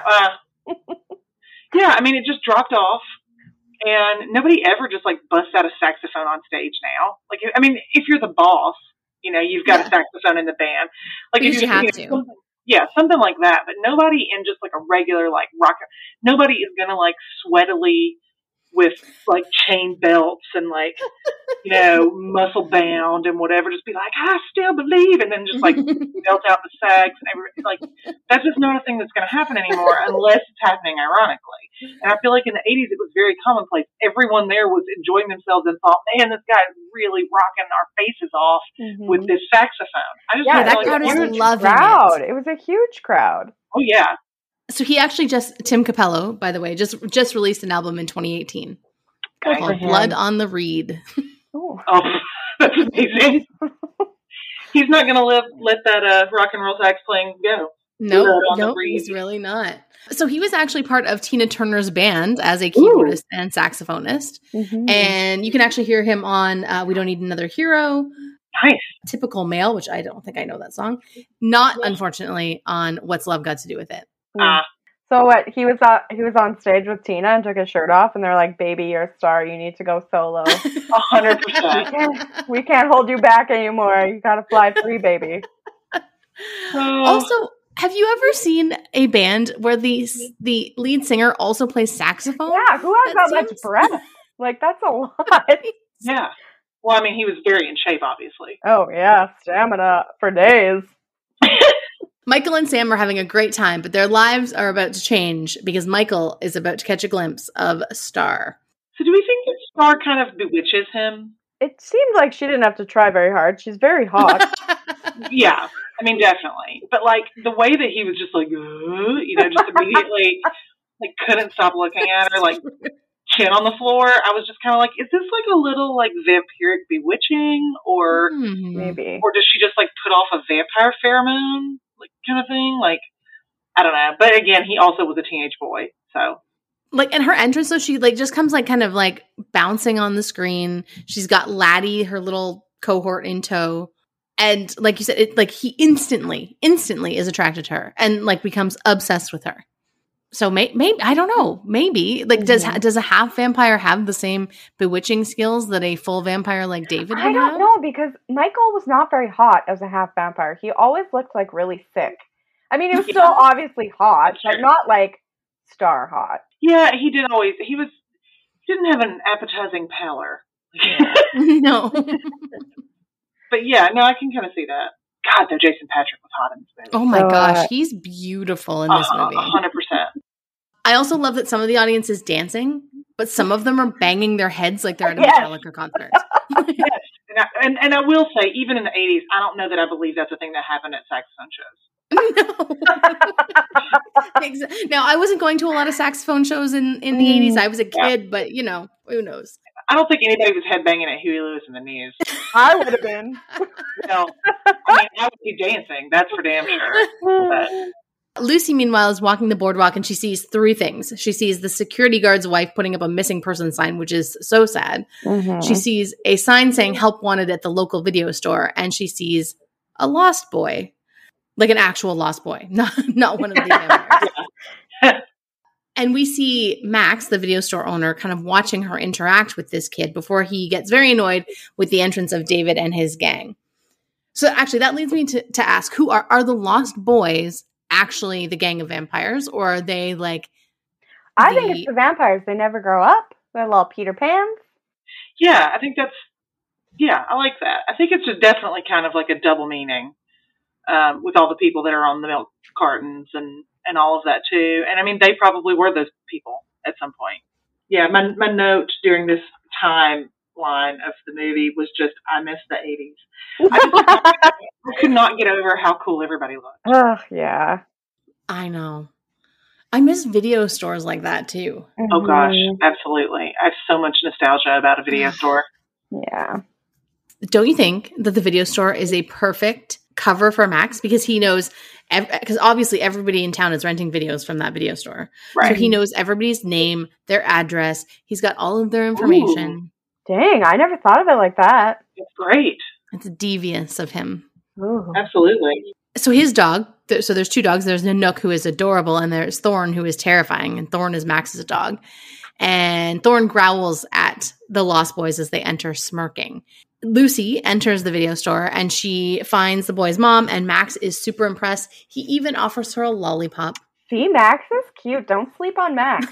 I mean, it just dropped off, and nobody ever just like busts out a saxophone on stage now. Like, I mean, if you're the boss, you know, you've got a saxophone in the band. Like, if you have to. Something like that. But nobody in just like a regular like rock. Nobody is gonna like sweatily with like chain belts and like, you know, muscle bound and whatever, just be like, I still believe, and then just like belt out the sax and everything. Like, that's just not a thing that's going to happen anymore unless it's happening ironically. And I feel like in the 80s it was very commonplace. Everyone there was enjoying themselves and thought, man, this guy is really rocking our faces off with this saxophone. That crowd is loving it. It was a huge crowd. Oh yeah. So he actually Tim Capello, by the way, just released an album in 2018 called Blood on the Reed. Oh, that's amazing. He's not going to let that rock and roll sax playing go. Nope, he's really not. So he was actually part of Tina Turner's band as a keyboardist and saxophonist. And you can actually hear him on We Don't Need Another Hero. Nice. Typical Male, which I don't think I know that song. Not, unfortunately, on What's Love Got to Do with It. So what? He was on stage with Tina and took his shirt off, and they're like, "Baby, you're a star. You need to go solo. 100%. We can't hold you back anymore. You gotta fly free, baby." Also, have you ever seen a band where the lead singer also plays saxophone? Yeah, who has that much breath? Like, that's a lot. Yeah. Well, I mean, he was very in shape, obviously. Oh yeah, stamina for days. Michael and Sam are having a great time, but their lives are about to change because Michael is about to catch a glimpse of Star. So do we think that Star kind of bewitches him? It seemed like she didn't have to try very hard. She's very hot. Yeah, I mean, definitely. But like the way that he was just like, you know, just immediately like couldn't stop looking at her, like chin on the floor. I was just kind of like, is this like a little like vampiric bewitching, or maybe, or does she just like put off a vampire pheromone? Like kind of thing, like I don't know. But again, he also was a teenage boy, so like in her entrance, so she like just comes like kind of like bouncing on the screen. She's got Laddie, her little cohort, in tow, and like you said, it like he instantly is attracted to her and like becomes obsessed with her. So maybe I don't know. Maybe like does a half vampire have the same bewitching skills that a full vampire like David would have? I don't know, because Michael was not very hot as a half vampire. He always looked like really sick. I mean, he was still obviously hot, but not like Star hot. Yeah, he did always. He didn't have an appetizing pallor. No. But yeah, no, I can kind of see that. God, though, Jason Patrick was hot in this movie. Oh my gosh, he's beautiful in this movie. 100%. I also love that some of the audience is dancing, but some of them are banging their heads like they're at a Metallica concert. Yes, and I will say, even in the 80s, I don't know that I believe that's a thing that happened at saxophone shows. No. Now, I wasn't going to a lot of saxophone shows in the 80s. I was a kid, but you know, who knows? I don't think anybody was headbanging at Huey Lewis in the News. I would have been. Well, I mean, I would be dancing. That's for damn sure. But Lucy, meanwhile, is walking the boardwalk and she sees three things. She sees the security guard's wife putting up a missing person sign, which is so sad. She sees a sign saying help wanted at the local video store, and she sees a lost boy, like an actual lost boy, not one of the vampires. And we see Max, the video store owner, kind of watching her interact with this kid before he gets very annoyed with the entrance of David and his gang. So actually, that leads me to ask, who are the lost boys actually the gang of vampires, or are they like... I think it's the vampires. They never grow up. They're little Peter Pans. Yeah, I think that's... Yeah, I like that. I think it's just definitely kind of like a double meaning with all the people that are on the milk cartons and all of that too. And I mean, they probably were those people at some point. Yeah, my note during this timeline of the movie was just, I miss the 80s. I could not get over how cool everybody looked. Oh, yeah. I know. I miss video stores like that too. Oh gosh, absolutely. I have so much nostalgia about a video store. Yeah. don't you think that the video store is a perfect cover for Max? Because he knows, because obviously everybody in town is renting videos from that video store. Right. So he knows everybody's name, their address. He's got all of their information. Dang, I never thought of it like that. It's great. It's devious of him. Ooh. Absolutely. So his dog, so there's two dogs. There's Nanook, who is adorable, and there's Thorn, who is terrifying. And Thorn is Max's dog. And Thorn growls at the Lost Boys as they enter, smirking. Lucy enters the video store, and she finds the boy's mom, and Max is super impressed. He even offers her a lollipop. See, Max is cute. Don't sleep on Max.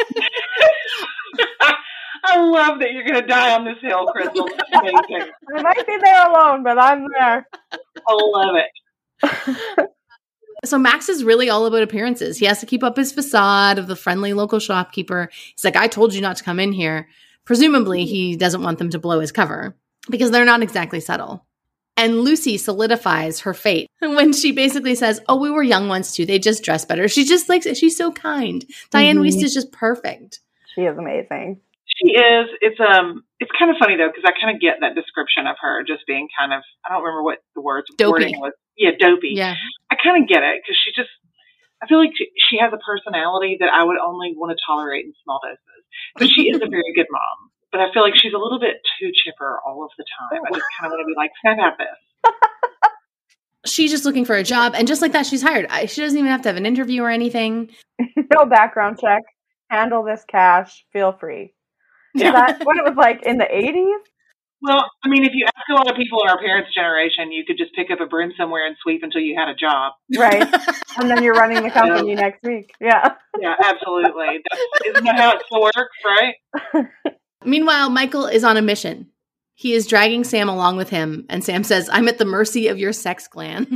I love that you're going to die on this hill, Crystal. It's amazing. I might be there alone, but I'm there. I love it. So Max is really all about appearances. He has to keep up his facade of the friendly local shopkeeper. He's like, I told you not to come in here. Presumably, he doesn't want them to blow his cover because they're not exactly subtle. And Lucy solidifies her fate when she basically says, oh, we were young once too. They just dress better. She just likes it. She's so kind. Diane Wiest is just perfect. She is amazing. She is. It's kind of funny though, because I kind of get that description of her just being kind of, I don't remember what the wording was. Yeah, dopey. Yeah. I kind of get it because I feel like she has a personality that I would only want to tolerate in small doses. But she is a very good mom. But I feel like she's a little bit too chipper all of the time. I just kind of want to be like, snap at this. She's just looking for a job. And just like that, she's hired. She doesn't even have to have an interview or anything. No background check. Handle this cash. Feel free. Is that what it was like in the 80s? Well, I mean, if you ask a lot of people in our parents' generation, you could just pick up a broom somewhere and sweep until you had a job. Right. And then you're running the company next week. Yeah. Yeah, absolutely. Isn't that how it still works, right? Meanwhile, Michael is on a mission. He is dragging Sam along with him, and Sam says, I'm at the mercy of your sex glands.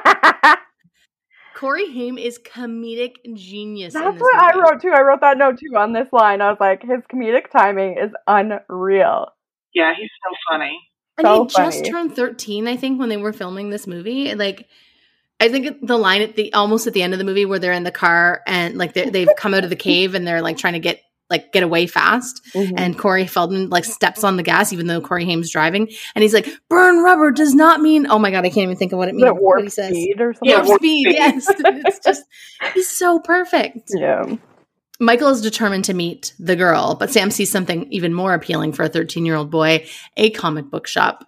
Corey Haim is comedic genius. That's what I wrote too. I wrote that note too on this line. I was like, his comedic timing is unreal. Yeah, he's so funny. And he just turned 13, I think, when they were filming this movie. Like, I think the line almost at the end of the movie where they're in the car and like they've come out of the cave and they're like trying to get away fast. Mm-hmm. And Corey Feldman like steps on the gas, even though Corey Haim's driving. And he's like, burn rubber does not mean, oh my God, I can't even think of what it means. Warp what he says. Speed or something? Yeah, warp speed, yes. It's just, he's so perfect. Yeah. Michael is determined to meet the girl, but Sam sees something even more appealing for a 13-year-old boy, a comic book shop.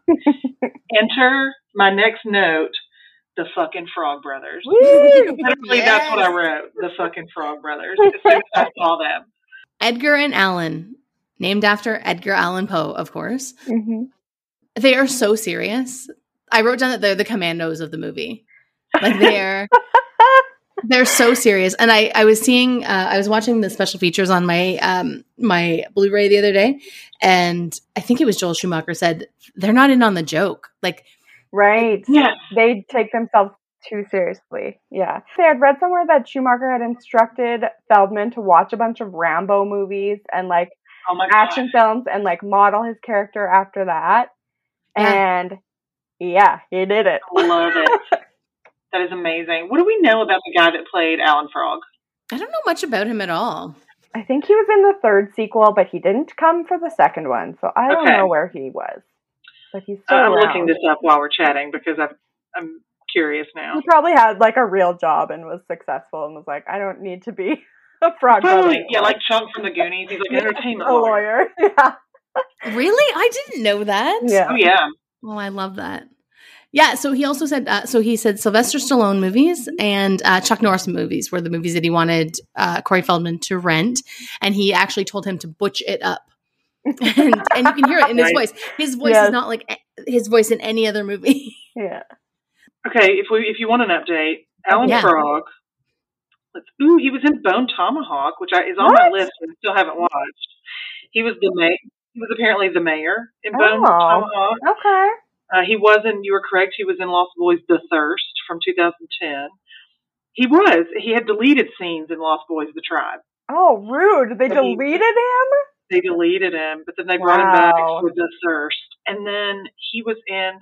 Enter my next note, the fucking Frog Brothers. Literally, that's what I wrote, the fucking Frog Brothers, as soon as I saw them. Edgar and Allan, named after Edgar Allan Poe, of course. Mm-hmm. They are so serious. I wrote down that they're the commandos of the movie. Like they're so serious. And I was watching the special features on my my Blu-ray the other day, and I think it was Joel Schumacher said they're not in on the joke. Like, right? Yeah, they take themselves too seriously. Yeah, I had read somewhere that Schumacher had instructed Feldman to watch a bunch of Rambo movies and like action films and like model his character after that. Yeah. And yeah, he did it. I love it. That is amazing. What do we know about the guy that played Alan Frog? I don't know much about him at all. I think he was in the third sequel, but he didn't come for the second one, so I don't know where he was. But he's still I'm around. looking this up while we're chatting because I'm curious now. He probably had like a real job and was successful and was like, I don't need to be a frog. Probably, yeah, like Chunk from the Goonies. He's like an entertainment lawyer. Yeah. Really? I didn't know that. Yeah. Oh, yeah. Oh, I love that. Yeah, so he also said, he said Sylvester Stallone movies and Chuck Norris movies were the movies that he wanted Corey Feldman to rent, and he actually told him to butch it up. And you can hear it in his voice. His voice is not like his voice in any other movie. Yeah. Okay, if you want an update, Alan Frog. He was in Bone Tomahawk, which is on my list and I still haven't watched. He was apparently the mayor in Bone Tomahawk. Okay. He was in, you were correct, he was in Lost Boys The Thirst from 2010. He had deleted scenes in Lost Boys The Tribe. Oh, rude. They deleted him? They deleted him, but then they brought him back for The Thirst. And then he was in,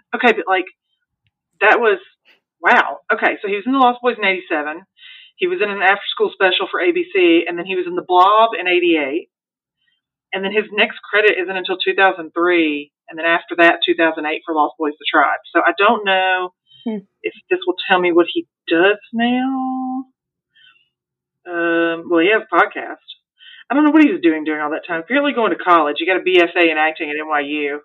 that was, wow. Okay, so he was in The Lost Boys in 87. He was in an after-school special for ABC, and then he was in The Blob in 88. And then his next credit isn't until 2003 And then after that, 2008 for Lost Boys: The Tribe. So I don't know if this will tell me what he does now. Well, he has a podcast. I don't know what he was doing during all that time. Apparently going to college. He got a BFA in acting at NYU.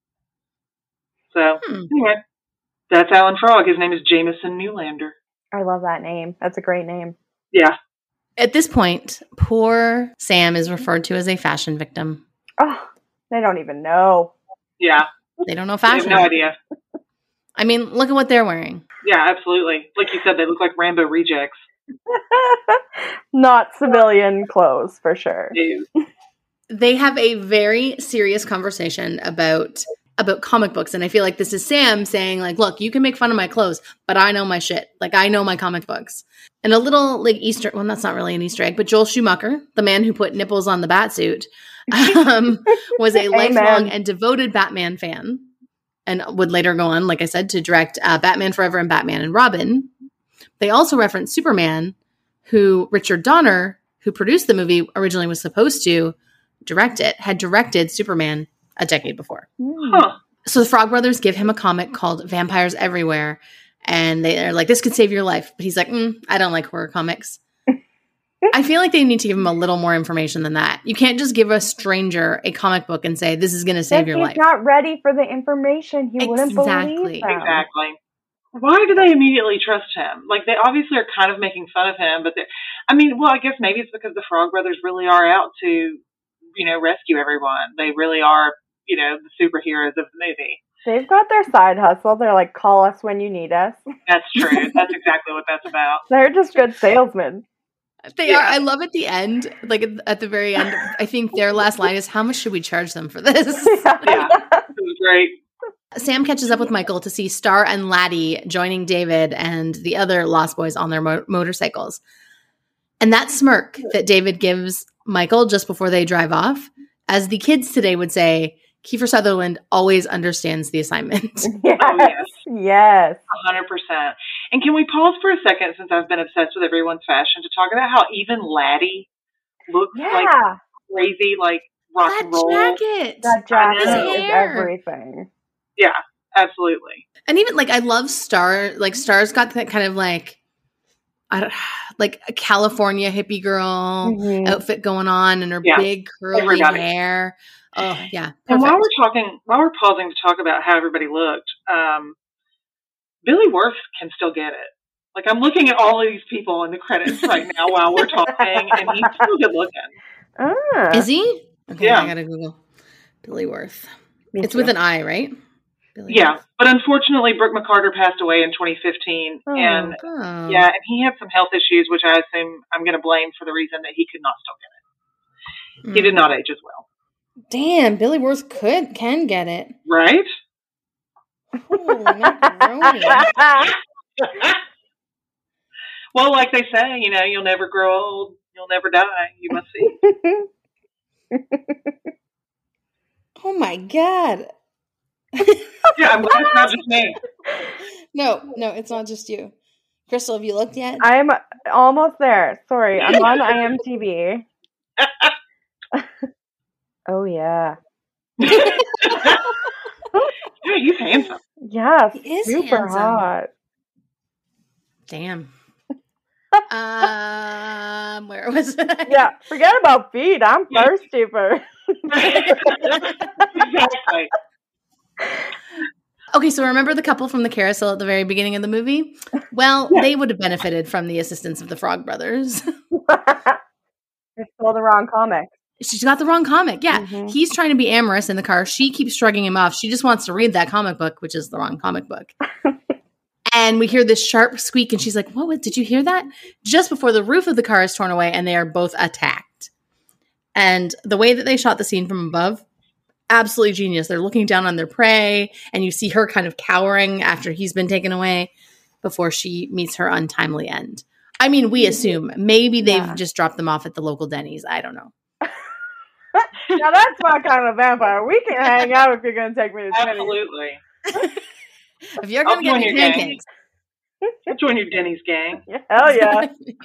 So, anyway, that's Alan Frog. His name is Jameson Newlander. I love that name. That's a great name. Yeah. At this point, poor Sam is referred to as a fashion victim. Oh, they don't even know. Yeah. They don't know I have fashion. no idea. I mean, look at what they're wearing. Yeah, absolutely. Like you said, they look like Rambo rejects. Not civilian clothes, for sure. They have a very serious conversation about comic books, and I feel like this is Sam saying, like, look, you can make fun of my clothes, but I know my shit. Like, I know my comic books. And a little, like, Easter, well, that's not really an Easter egg, but Joel Schumacher, the man who put nipples on the Batsuit, was a lifelong and devoted Batman fan, and would later go on, like I said, to direct Batman Forever and Batman and Robin. They also reference Superman, who Richard Donner, who produced the movie, originally was supposed to direct it, had directed Superman a decade before. Huh. So the Frog Brothers give him a comic called Vampires Everywhere, and they're like, this could save your life. But he's like, I don't like horror comics. I feel like they need to give him a little more information than that. You can't just give a stranger a comic book and say, this is going to save your life. He's not ready for the information. He wouldn't believe them. Exactly. Why do they immediately trust him? Like, they obviously are kind of making fun of him, but I guess maybe it's because the Frog Brothers really are out to, rescue everyone. They really are, the superheroes of the movie. They've got their side hustle. They're like, call us when you need us. That's true. That's exactly what that's about. They're just good salesmen. They are. I love at the end, like at the very end, I think their last line is, how much should we charge them for this? Yeah. It was great. Sam catches up with Michael to see Star and Laddie joining David and the other Lost Boys on their motorcycles. And that smirk that David gives Michael just before they drive off, as the kids today would say, Kiefer Sutherland always understands the assignment. Yes. Oh, yes. Yes. 100%. And can we pause for a second, since I've been obsessed with everyone's fashion, to talk about how even Laddie looks like crazy, like rock and roll. That jacket is everything. Yeah, absolutely. And even, like, I love Star. Like, Star's got that kind of, like, like a California hippie girl outfit going on, and her big curly hair. Oh, yeah. Perfect. And while we're pausing to talk about how everybody looked, Billy Wirth can still get it. Like, I'm looking at all of these people in the credits right now while we're talking, and he's still good looking. Is he? Okay, yeah. I gotta Google Billy Wirth. It's with an I, right? Billy Wirth. But unfortunately, Brooke McCarter passed away in 2015, and he had some health issues, which I assume I'm going to blame for the reason that he could not still get it. He did not age as well. Damn, Billy Wirth can get it. Right? Holy macaroni. Well, like they say, you'll never grow old, you'll never die. You must see. Oh my God. Yeah, I'm glad it's not just me. No, it's not just you. Crystal, have you looked yet? I'm almost there. Sorry, I'm on IMDb. Oh, yeah. Yeah, he's handsome. Yeah, he is super handsome. hot. Damn. Where was it? Yeah, forget about feet. I'm thirsty for. Exactly. Okay, so remember the couple from the carousel at the very beginning of the movie? Well, they would have benefited from the assistance of the Frog Brothers. They stole the wrong comic. She's got the wrong comic. Yeah. He's trying to be amorous in the car. She keeps shrugging him off. She just wants to read that comic book, which is the wrong comic book. And we hear this sharp squeak, and she's like, what? Did you hear that? Just before the roof of the car is torn away, and they are both attacked. And the way that they shot the scene from above, absolutely genius. They're looking down on their prey, and you see her kind of cowering after he's been taken away before she meets her untimely end. I mean, we assume. Maybe they've just dropped them off at the local Denny's. I don't know. Now that's my kind of vampire. We can hang out if you're going to take me to Denny's. Absolutely. If you're going to get me pancakes. I'll join your Denny's gang. Hell yeah.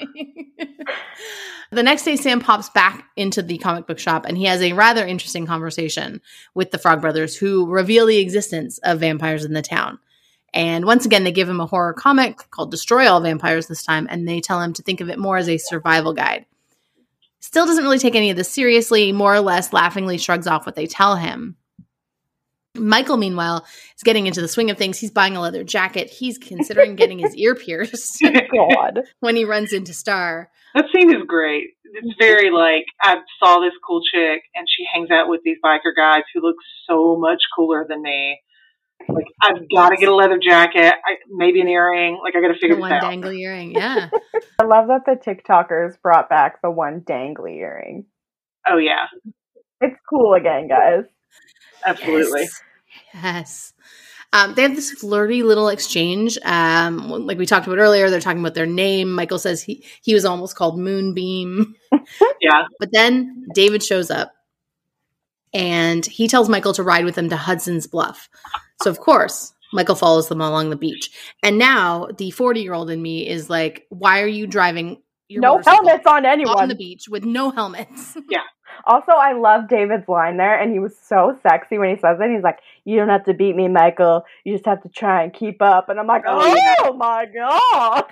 The next day, Sam pops back into the comic book shop and he has a rather interesting conversation with the Frog Brothers, who reveal the existence of vampires in the town. And once again, they give him a horror comic called Destroy All Vampires this time, and they tell him to think of it more as a survival guide. Still doesn't really take any of this seriously, more or less laughingly shrugs off what they tell him. Michael, meanwhile, is getting into the swing of things. He's buying a leather jacket. He's considering getting his ear pierced God. when he runs into Star. That scene is great. It's very like, I saw this cool chick and she hangs out with these biker guys who look so much cooler than me. Like, I've got to get a leather jacket, maybe an earring. Like, I got to figure this out. One dangly earring, yeah. I love that the TikTokers brought back the one dangly earring. Oh, yeah. It's cool again, guys. Absolutely. Yes. They have this flirty little exchange. Like we talked about earlier, they're talking about their name. Michael says he was almost called Moonbeam. Yeah. But then David shows up and he tells Michael to ride with him to Hudson's Bluff. So, of course, Michael follows them along the beach. And now the 40-year-old in me is like, why are you driving your No helmets on anyone. on the beach with no helmets? Yeah. Also, I love David's line there, and he was so sexy when he says it. He's like, you don't have to beat me, Michael. You just have to try and keep up. And I'm like, oh my God.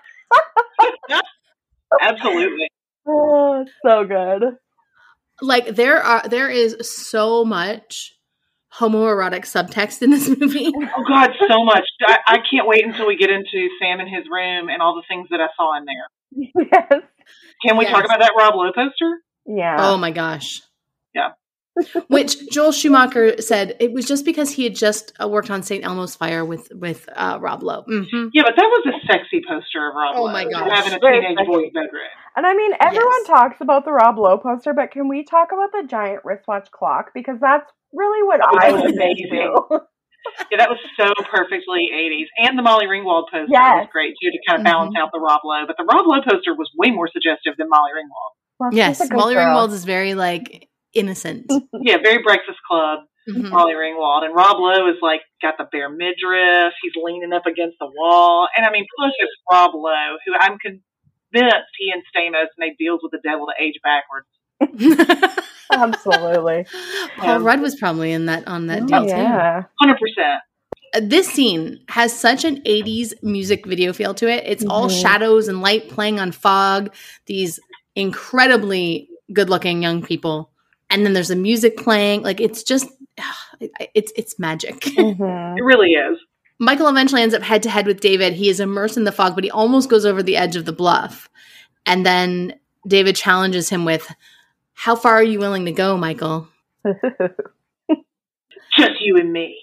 Absolutely. Oh, so good. Like, there is so much homoerotic subtext in this movie. Oh, God, so much. I can't wait until we get into Sam in his room and all the things that I saw in there. Yes. Can we talk about that Rob Lowe poster? Yeah. Oh my gosh. Yeah. Which Joel Schumacher said it was just because he had just worked on St. Elmo's Fire with Rob Lowe. Mm-hmm. Yeah, but that was a sexy poster of Rob Lowe. Oh my gosh. Having a teenage boy's bedroom. And I mean, everyone talks about the Rob Lowe poster, but can we talk about the giant wristwatch clock? Because that's really what I was amazing. Yeah, that was so perfectly 80s. And the Molly Ringwald poster was great, too, to kind of balance out the Rob Lowe. But the Rob Lowe poster was way more suggestive than Molly Ringwald. Well, yes, Molly Ringwald is very, like, innocent. Yeah, very Breakfast Club, Molly Ringwald. And Rob Lowe is, like, got the bare midriff. He's leaning up against the wall. And, I mean, plus it's Rob Lowe, who I'm convinced he and Stamos made deals with the devil to age backwards. Absolutely. Paul Rudd was probably on that deal, yeah. too. 100%. This scene has such an 80s music video feel to it. It's all shadows and light playing on fog, these incredibly good-looking young people. And then there's the music playing. Like, it's just, it's magic. Mm-hmm. It really is. Michael eventually ends up head-to-head with David. He is immersed in the fog, but he almost goes over the edge of the bluff. And then David challenges him with, how far are you willing to go, Michael? Just you and me.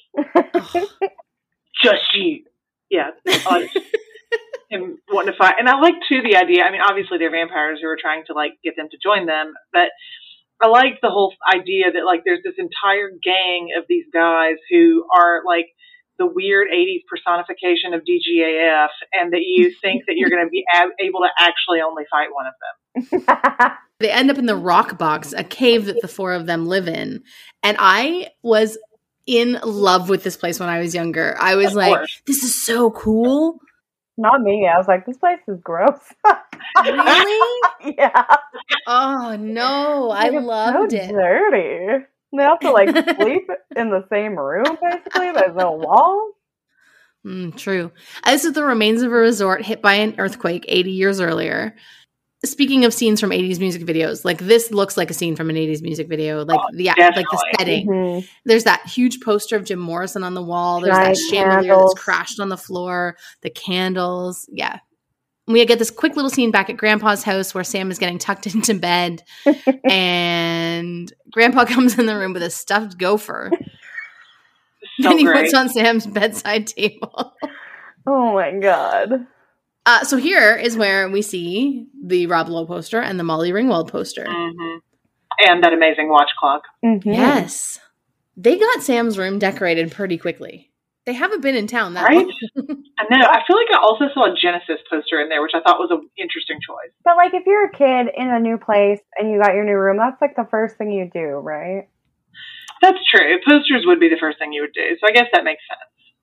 Just you. Yeah. Him wanting to fight. And I like, too, the idea. I mean, obviously, they're vampires who are trying to, like, get them to join them. But I like the whole idea that, like, there's this entire gang of these guys who are, like, the weird 80s personification of DGAF, and that you think that you're going to be able to actually only fight one of them. They end up in the Rock Box, a cave that the four of them live in. And I was in love with this place when I was younger. I was like, this is so cool. Not me. I was like, this place is gross. Really? Yeah. Oh, no. I loved it. Dirty. They have to, like, sleep in the same room, basically. There's no walls. True. This is the remains of a resort hit by an earthquake 80 years earlier. Speaking of scenes from 80s music videos, like, this looks like a scene from an 80s music video. Like, like the setting. Mm-hmm. There's that huge poster of Jim Morrison on the wall. There's that chandelier that's crashed on the floor. The candles. Yeah. We get this quick little scene back at Grandpa's house where Sam is getting tucked into bed. And Grandpa comes in the room with a stuffed gopher. So and he great. puts on Sam's bedside table. Oh, my God. So here is where we see the Rob Lowe poster and the Molly Ringwald poster. Mm-hmm. And that amazing watch clock. Mm-hmm. Yes. They got Sam's room decorated pretty quickly. They haven't been in town that long. I know. I feel like I also saw a Genesis poster in there, which I thought was an interesting choice. But, like, if you're a kid in a new place and you got your new room, that's, like, the first thing you do, right? That's true. Posters would be the first thing you would do. So I guess that makes sense.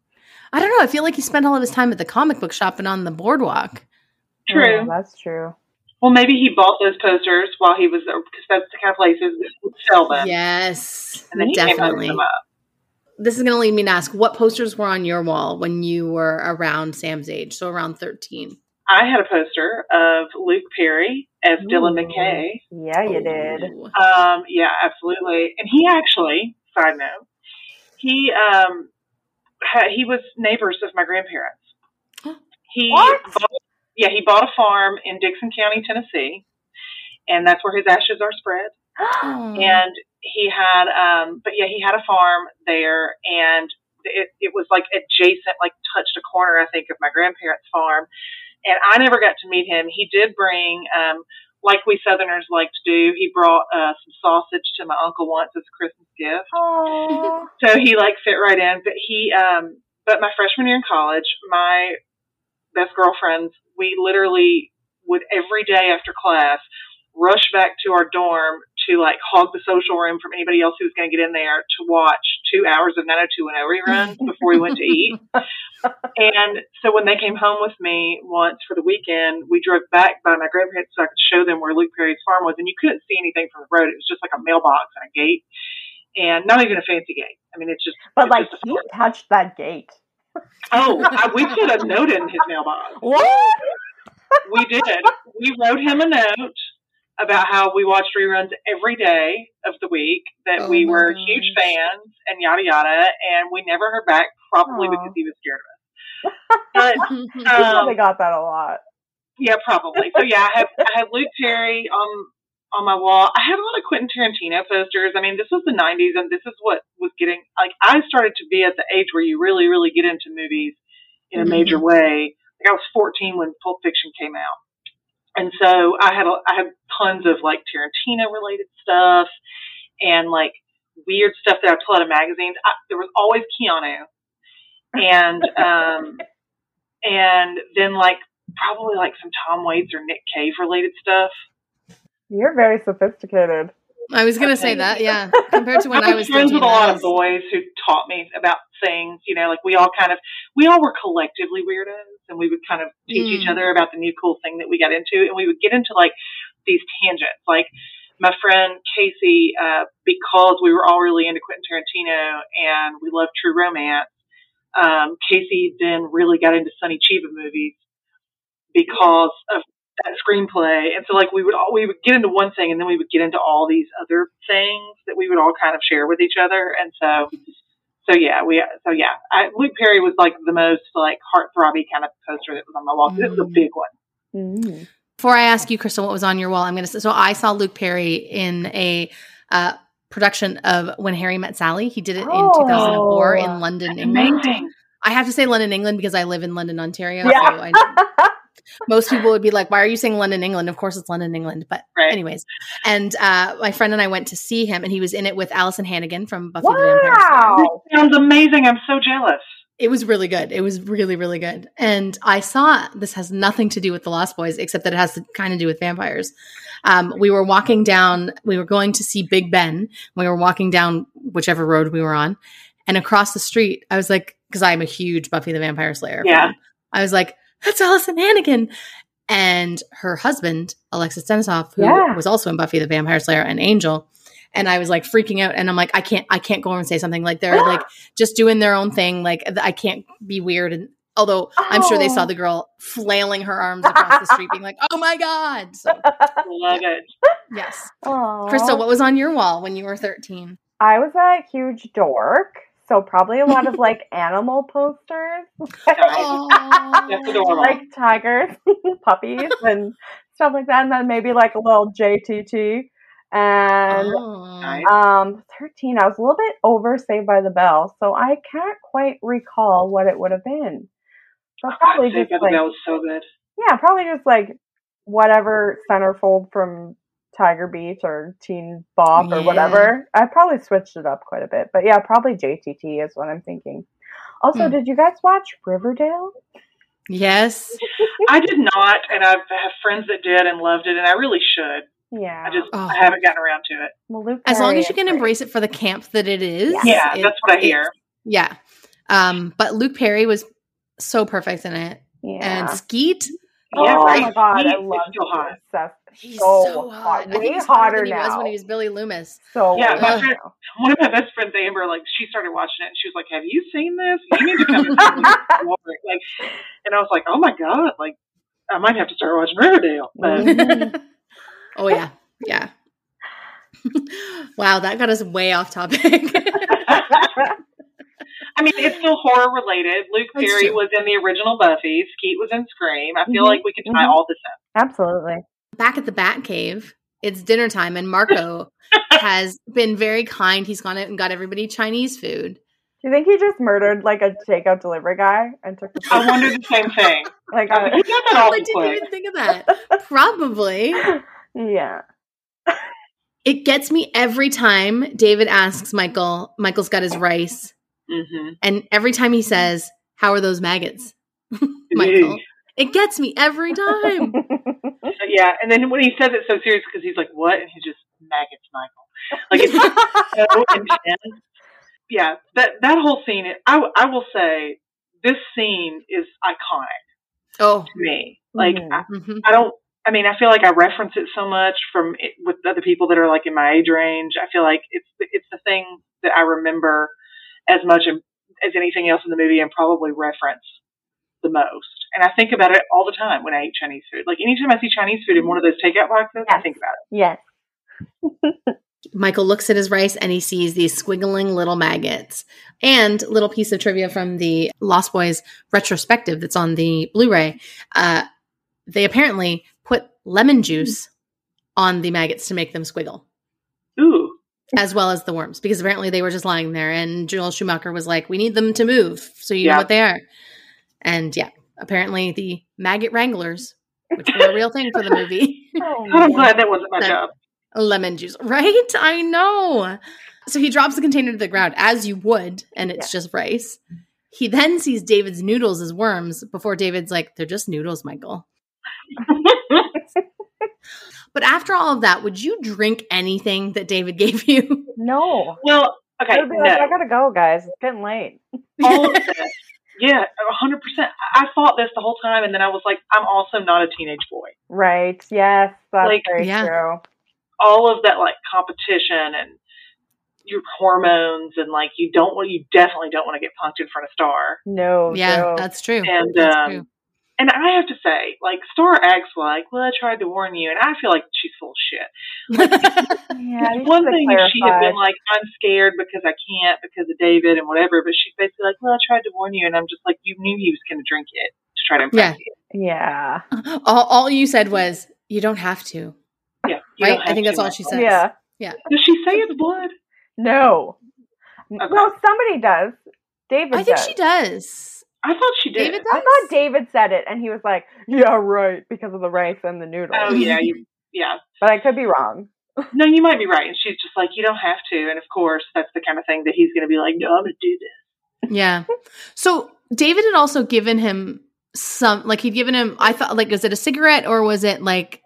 I don't know. I feel like he spent all of his time at the comic book shop and on the boardwalk. True. Oh, that's true. Well, maybe he bought those posters while he was there, because that's the kind of places that would sell them. Yes, And then he came home definitely. them up. This is going to lead me to ask, what posters were on your wall when you were around Sam's age, so around 13? I had a poster of Luke Perry as Dylan McKay. Yeah, you did. Ooh. Yeah, absolutely. And he actually, side note, he was neighbors of my grandparents. He bought a farm in Dixon County, Tennessee, and that's where his ashes are spread. And he had, he had a farm there, and it was like adjacent, like touched a corner, I think, of my grandparents' farm. And I never got to meet him. He did bring, like we Southerners like to do, he brought some sausage to my uncle once as a Christmas gift. Aww. So he like fit right in. But my freshman year in college, my best girlfriends, we literally would every day after class rush back to our dorm to like hog the social room from anybody else who was going to get in there to watch 2 hours of 90210 reruns before we went to eat. And so when they came home with me once for the weekend, we drove back by my grandparents so I could show them where Luke Perry's farm was. And you couldn't see anything from the road. It was just like a mailbox and a gate, and not even a fancy gate. I mean, it's just. But it's like, just he touched that gate. we put a note in his mailbox. What? We did. We wrote him a note about how we watched reruns every day of the week, that we were huge fans, and yada yada, and we never heard back, probably because he was scared of us. But He probably got that a lot. yeah, probably. So yeah, I have Luke Perry on my wall. I have a lot of Quentin Tarantino posters. I mean, this was the 90s, and this is what was getting, like, I started to be at the age where you really, really get into movies in a major way. Like, I was 14 when Pulp Fiction came out. And so I had tons of like Tarantino related stuff and like weird stuff that I pull out of magazines. There was always Keanu, and then like probably like some Tom Waits or Nick Cave related stuff. You're very sophisticated. I was going to say that, yeah. Compared to when I was friends 13, with a lot of boys who taught me about things, you know, like we all were collectively weirdos, and we would kind of teach each other about the new cool thing that we got into, and we would get into like these tangents. Like my friend Casey, because we were all really into Quentin Tarantino and we loved True Romance, Casey then really got into Sonny Chiba movies because of that screenplay. And so like we would get into one thing, and then we would get into all these other things that we would all kind of share with each other. And so Luke Perry was like the most like heartthrobby kind of poster that was on my wall. So this was a big one. Before I ask you, Crystal, what was on your wall, so I saw Luke Perry in a production of When Harry Met Sally. He did it in 2004 in London, England. Amazing. I have to say London, England, because I live in London, Ontario. Yeah. So I know. Most people would be like, why are you saying London, England? Of course it's London, England. But anyways. And my friend and I went to see him, and he was in it with Alison Hannigan from Buffy the Vampire Slayer. This sounds amazing. I'm so jealous. It was really good. It was really, really good. And I saw, this has nothing to do with the Lost Boys, except that it has to kind of do with vampires. We were walking down, we were going to see Big Ben. We were walking down whichever road we were on. And across the street, I was like, because I'm a huge Buffy the Vampire Slayer fan. I was like, that's Alison Hannigan. And her husband, Alexis Denisof, who was also in Buffy the Vampire Slayer and Angel. And I was like freaking out, and I'm like, I can't go over and say something. Like they're like just doing their own thing. Like I can't be weird. And although I'm sure they saw the girl flailing her arms across the street, being like, "Oh my god!" So love it. Yes, Aww. Crystal, what was on your wall when you were 13? I was a huge dork, so probably a lot of like animal posters, That's adorable. like tigers, puppies, and stuff like that. And then maybe like a little JTT. And 13, I was a little bit over Saved by the Bell, so I can't quite recall what it would have been. But probably Saved by the Bell was so good. Yeah, probably just like whatever centerfold from Tiger Beat or Teen Bop or whatever. I probably switched it up quite a bit, but yeah, probably JTT is what I'm thinking. Also, did you guys watch Riverdale? Yes, I did not, and I have friends that did and loved it, and I really should. Yeah. I haven't gotten around to it. Well, Luke as long Perry as you can is great. embrace it for the camp that it is. Yeah, that's what I hear. Yeah. But Luke Perry was so perfect in it. Yeah. And Skeet. Yeah, oh right. my god, He I is love still hot. Seth. He's So hot. hot. I think Way he's hotter than he was now. when he was Billy Loomis. So Yeah, way my hotter friend, now. one of my best friends, Amber, like she started watching it and she was like, "Have you seen this? You need to come and see this." Like, and I was like, "Oh my god!" Like, I might have to start watching Riverdale. But Mhm. Oh, yeah. Yeah. Wow, that got us way off topic. I mean, it's still horror related. Luke That's Perry true. was in the original Buffy. Skeet was in Scream. I feel Mhm, like we could tie mhm. all this in. Absolutely. Back at the Batcave, it's dinner time, and Marco has been very kind. He's gone out and got everybody Chinese food. Do you think he just murdered like a takeout delivery guy and took the food? I wondered the same thing. Like, I was like, he got that Oh, I awful didn't quick. even think of that. Probably. yeah. It gets me every time David asks Michael. Michael's got his rice. Mm-hmm. And every time he says, "How are those maggots?" Michael. It gets me every time. Yeah, and then when he says it so serious because he's like, "What?" and he's just maggots, Michael. Like it's so intense. Yeah, that whole scene. I will say this scene is iconic Oh. to me. Like Mhm. Mhm. I don't. I mean, I feel like I reference it so much with other people that are like in my age range. I feel like it's the thing that I remember as much as anything else in the movie and probably reference the most. And I think about it all the time when I eat Chinese food. Like anytime I see Chinese food in one of those takeout boxes, I Yes. think about it. Yes. Michael looks at his rice and he sees these squiggling little maggots. And little piece of trivia from the Lost Boys retrospective that's on the Blu-ray. They apparently put lemon juice on the maggots to make them squiggle, Ooh. as well as the worms, because apparently they were just lying there. And Joel Schumacher was like, "We need them to move, so you know Yeah. what they are." And yeah, apparently the maggot wranglers, which were a real thing for the movie. Oh, I'm man. glad that wasn't my That- job. Lemon juice, right? I know. So he drops the container to the ground, as you would, and it's just rice. He then sees David's noodles as worms before David's like, "They're just noodles, Michael." But after all of that, would you drink anything that David gave you? No. Well, okay, I would be like, no. I gotta go, guys. It's getting late. All of this. Yeah, 100%. I fought this the whole time, and then I was like, I'm also not a teenage boy. Right. Yes. That's Like, very yeah. true. All of that, like, competition and your hormones, and, like, you definitely don't want to get punked in front of Star. No. Yeah, no. that's true. And, That's true. And I have to say, like, Star acts like, well, I tried to warn you, and I feel like she's full of shit. Yeah. you One should thing if she had clarify. been like, I'm scared because I can't because of David and whatever, but she's basically like, well, I tried to warn you, and I'm just like, you knew he was going to drink it to try to impress you. Yeah. all you said was, "You don't have to." Yeah, you Right? don't have I think that's to, all she Michael. says. Yeah. Does she say it's blood? No. Okay. Well, somebody does. David I think does. she does. I thought she did. David I thought David said it, and he was like, "Yeah, right," because of the rice and the noodles. Oh yeah, yeah. But I could be wrong. No, you might be right. And she's just like, you don't have to. And of course, that's the kind of thing that he's going to be like, no, I'm going to do this. Yeah. So David had also given him he'd given him, I thought, like, was it a cigarette or was it like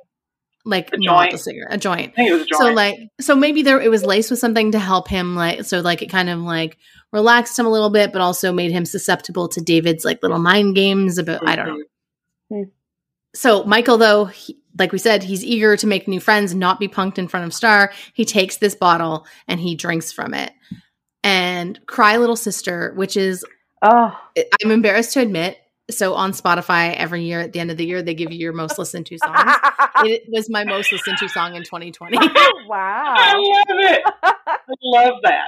A not joint. a cigarette, a joint? I think it was a joint. So maybe it was laced with something to help him, it kind of like relaxed him a little bit, but also made him susceptible to David's like little mind games about, I don't know. Mhm. So Michael, though, like we said, he's eager to make new friends, not be punked in front of Star. He takes this bottle and he drinks from it. And Cry Little Sister, which is, Oh, I'm embarrassed to admit, so on Spotify every year at the end of the year, they give you your most listened to songs. It was my most listened to song in 2020. I wow. love it. I love that.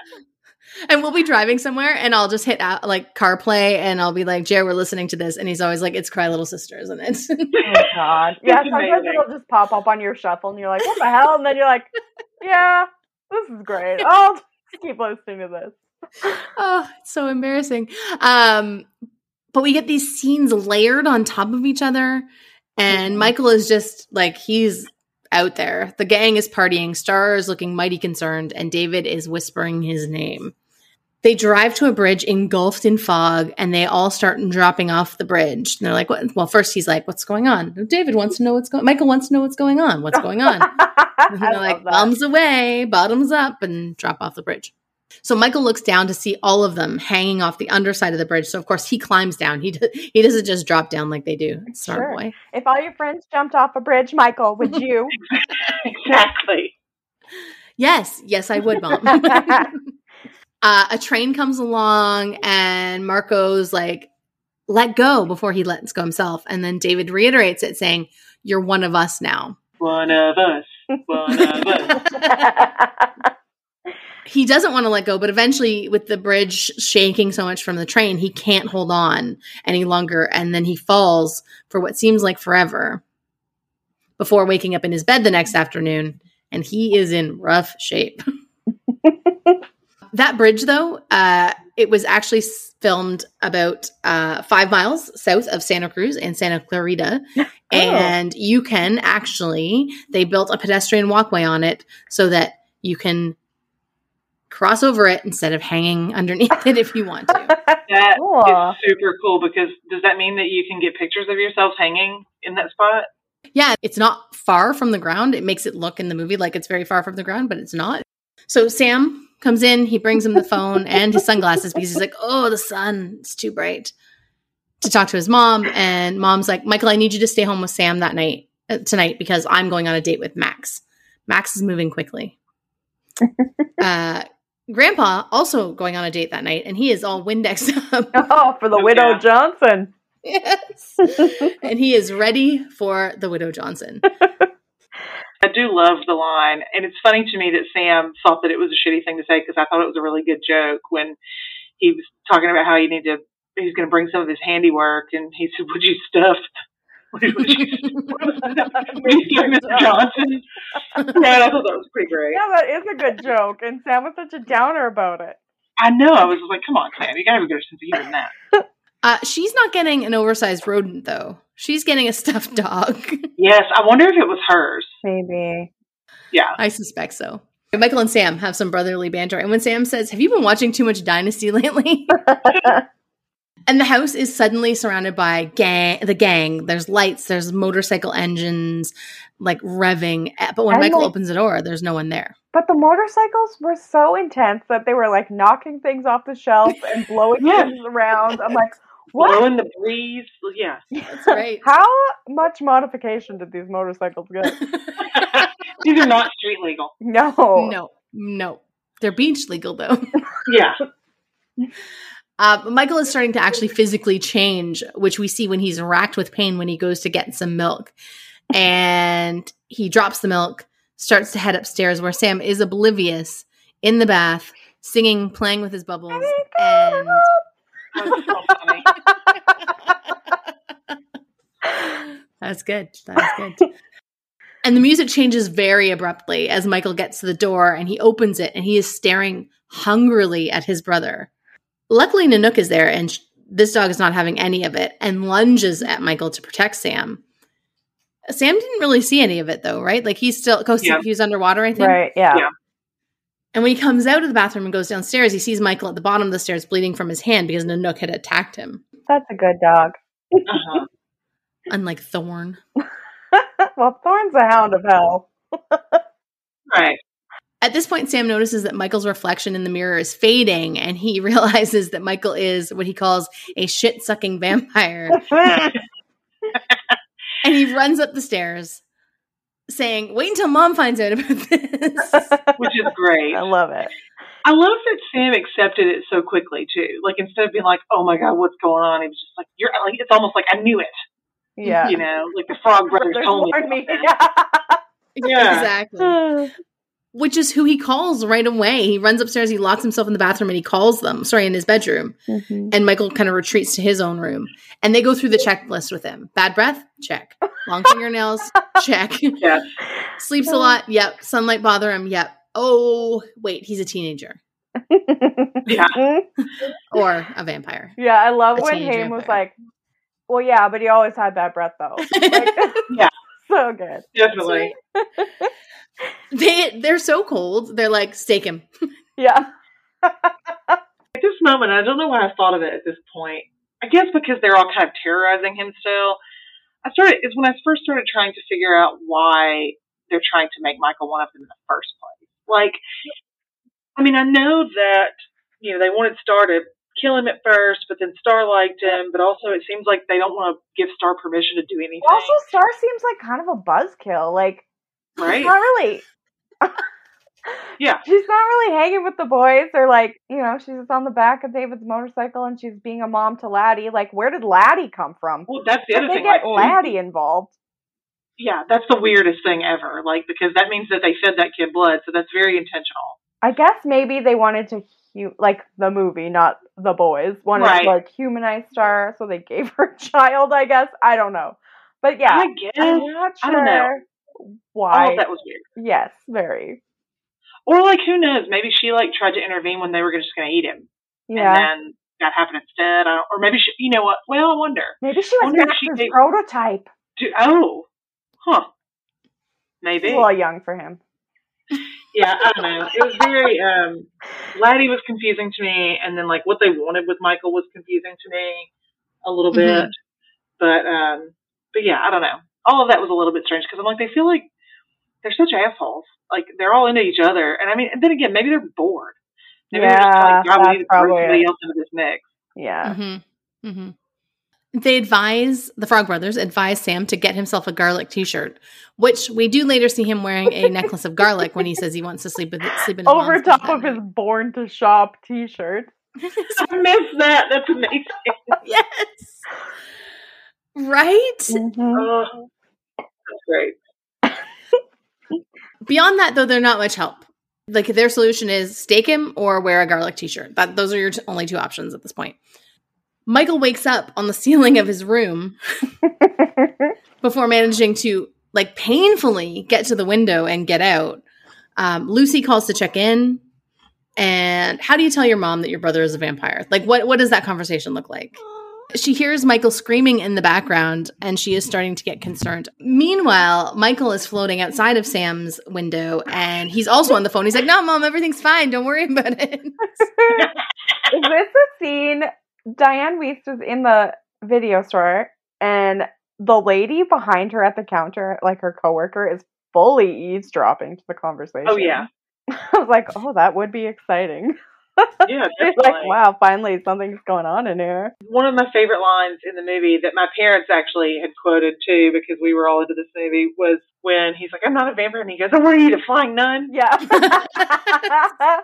And we'll be driving somewhere and I'll just hit out like CarPlay and I'll be like, "Jared, we're listening to this." And he's always like, "It's Cry Little Sister, isn't it?" Oh, God. Yeah, It's sometimes amazing. it'll just pop up on your shuffle, and you're like, what the hell? And then you're like, yeah, this is great. I'll just keep listening to this. Oh, it's so embarrassing. But we get these scenes layered on top of each other. And Michael is just like, he's out there. The gang is partying. Star is looking mighty concerned. And David is whispering his name. They drive to a bridge engulfed in fog, and they all start dropping off the bridge. And they're like, "What?" Well, first he's like, "What's going on?" David wants to know what's going on. Michael wants to know what's going on. What's going on? And I they're like, love that. "Thumbs away, bottoms up," and drop off the bridge. So Michael looks down to see all of them hanging off the underside of the bridge. So of course he climbs down. He doesn't just drop down like they do. Smart boy. If all your friends jumped off a bridge, Michael, would you? Exactly. Yes, I would, Mom. A train comes along and Marco's like, let go before he lets go himself. And then David reiterates it saying, you're one of us now. One of us. One of us. He doesn't want to let go, but eventually with the bridge shaking so much from the train, he can't hold on any longer. And then he falls for what seems like forever before waking up in his bed the next afternoon. And he is in rough shape. That bridge, though, it was actually filmed about 5 miles south of Santa Cruz and Santa Clarita. Oh. And you can actually, they built a pedestrian walkway on it so that you can cross over it instead of hanging underneath it if you want to. That is super cool, because does that mean that you can get pictures of yourself hanging in that spot? Yeah, it's not far from the ground. It makes it look in the movie like it's very far from the ground, but it's not. So Sam comes in, he brings him the phone and his sunglasses because he's like, oh, the sun, it's too bright, to talk to his mom. And Mom's like, Michael, I need you to stay home with Sam tonight because I'm going on a date with Max. Max is moving quickly. Grandpa also going on a date that night, and he is all Windexed up. Oh, for the Widow Johnson. Yes. And he is ready for the Widow Johnson. I do love the line, and it's funny to me that Sam thought that it was a shitty thing to say, because I thought it was a really good joke when he was talking about how he's going to bring some of his handiwork, and he said, would you stuff Mr. Johnson? Yeah, I thought that was pretty great. Yeah, that is a good joke, and Sam was such a downer about it. I know, I was like, come on, Sam, you gotta have a good sense of humor than that. She's not getting an oversized rodent, though. She's getting a stuffed dog. Yes, I wonder if it was hers. Maybe. Yeah. I suspect so. Michael and Sam have some brotherly banter. And when Sam says, have you been watching too much Dynasty lately? And the house is suddenly surrounded by the gang. There's lights, there's motorcycle engines, like revving. But when Michael opens the door, there's no one there. But the motorcycles were so intense that they were like knocking things off the shelf and blowing things around. I'm like, what? Blowing the breeze. Yeah. That's right. How much modification did these motorcycles get? These are not street legal. No. They're beach legal, though. Yeah. Michael is starting to actually physically change, which we see when he's racked with pain when he goes to get some milk. And he drops the milk, starts to head upstairs where Sam is oblivious in the bath, singing, playing with his bubbles. And That's so funny. That's good. And the music changes very abruptly as Michael gets to the door and he opens it and he is staring hungrily at his brother. Luckily, Nanook is there, and this dog is not having any of it and lunges at Michael to protect Sam. Sam didn't really see any of it, though, right? Like, he's still, he was underwater, I think. Right, yeah. And when he comes out of the bathroom and goes downstairs, he sees Michael at the bottom of the stairs bleeding from his hand because Nanook had attacked him. That's a good dog. Uh-huh. Unlike Thorn. Well, Thorn's a hound of hell. Right. At this point, Sam notices that Michael's reflection in the mirror is fading, and he realizes that Michael is what he calls a shit-sucking vampire. And he runs up the stairs, saying, wait until Mom finds out about this. Which is great. I love it. I love that Sam accepted it so quickly, too. Like, instead of being like, oh my God, what's going on? He was just like, it's almost like, I knew it. Yeah. You know, like the Frog Brothers told me. Yeah. Exactly. Which is who he calls right away. He runs upstairs, he locks himself in the bathroom, and he calls them, in his bedroom. Mm-hmm. And Michael kind of retreats to his own room. And they go through the checklist with him. Bad breath? Check. Long fingernails? Check. Yes. Sleeps a lot? Yep. Sunlight bother him? Yep. Oh, wait, he's a teenager. Yeah. Or a vampire. Yeah, I love when Haim was like, well, yeah, but he always had bad breath, though. Like, yeah. So good. Definitely. They're so cold. They're like, stake him. Yeah. At this moment, I don't know why I thought of it at this point. I guess because they're all kind of terrorizing him still. It's when I first started trying to figure out why they're trying to make Michael one of them in the first place. Like, I mean, I know that, they wanted Star to kill him at first, but then Star liked him, but also it seems like they don't want to give Star permission to do anything. Also, Star seems like kind of a buzzkill. Like, right? She's not really... Yeah. She's not really hanging with the boys. They're like, she's just on the back of David's motorcycle and she's being a mom to Laddie. Like, where did Laddie come from? Well, that's the other thing. They get Laddie involved. Yeah, that's the weirdest thing ever. Like, because that means that they fed that kid blood, so that's very intentional. I guess maybe they wanted to, the movie, not the boys, wanted to, humanize Star, so they gave her a child, I guess. I don't know. But yeah, I guess. I'm not sure I don't know. why. All of that was weird. Yes, very. Or, who knows? Maybe she, tried to intervene when they were just going to eat him. Yeah. And then that happened instead. Or maybe she, you know what? Well, I wonder. Maybe she was Max's prototype. Huh. Maybe. He's a little young for him. Yeah, I don't know. It was very, Laddie was confusing to me, and then, what they wanted with Michael was confusing to me a little bit. But yeah, I don't know. All of that was a little bit strange, because I'm like, they feel like they're such assholes. Like, they're all into each other. And I mean, and then again, maybe they're bored. Maybe they're just like, God, we need to bring somebody else into this mix. Yeah. The Frog Brothers advise Sam to get himself a garlic t-shirt, which we do later see him wearing a necklace of garlic when he says he wants to sleep in his over top of his Born to Shop t-shirt. I missed that. That's amazing. Yes. Right? Mm-hmm. That's great. Beyond that, though, they're not much help. Their solution is stake him or wear a garlic t-shirt. Those are your only two options at this point. Michael wakes up on the ceiling of his room before managing to, painfully get to the window and get out. Lucy calls to check in. And how do you tell your mom that your brother is a vampire? What does that conversation look like? She hears Michael screaming in the background, and she is starting to get concerned. Meanwhile, Michael is floating outside of Sam's window, and he's also on the phone. He's like, "No, Mom, everything's fine. Don't worry about it." Is this a scene? Diane Wiest was in the video store, and the lady behind her at the counter, her coworker, is fully eavesdropping to the conversation. Oh, yeah. I was like, oh, that would be exciting. Yeah, definitely. Wow, finally something's going on in here. One of my favorite lines in the movie that my parents actually had quoted too, because we were all into this movie, was when he's like, "I'm not a vampire," and he goes, "Oh, what are you, the flying nun?" Yeah.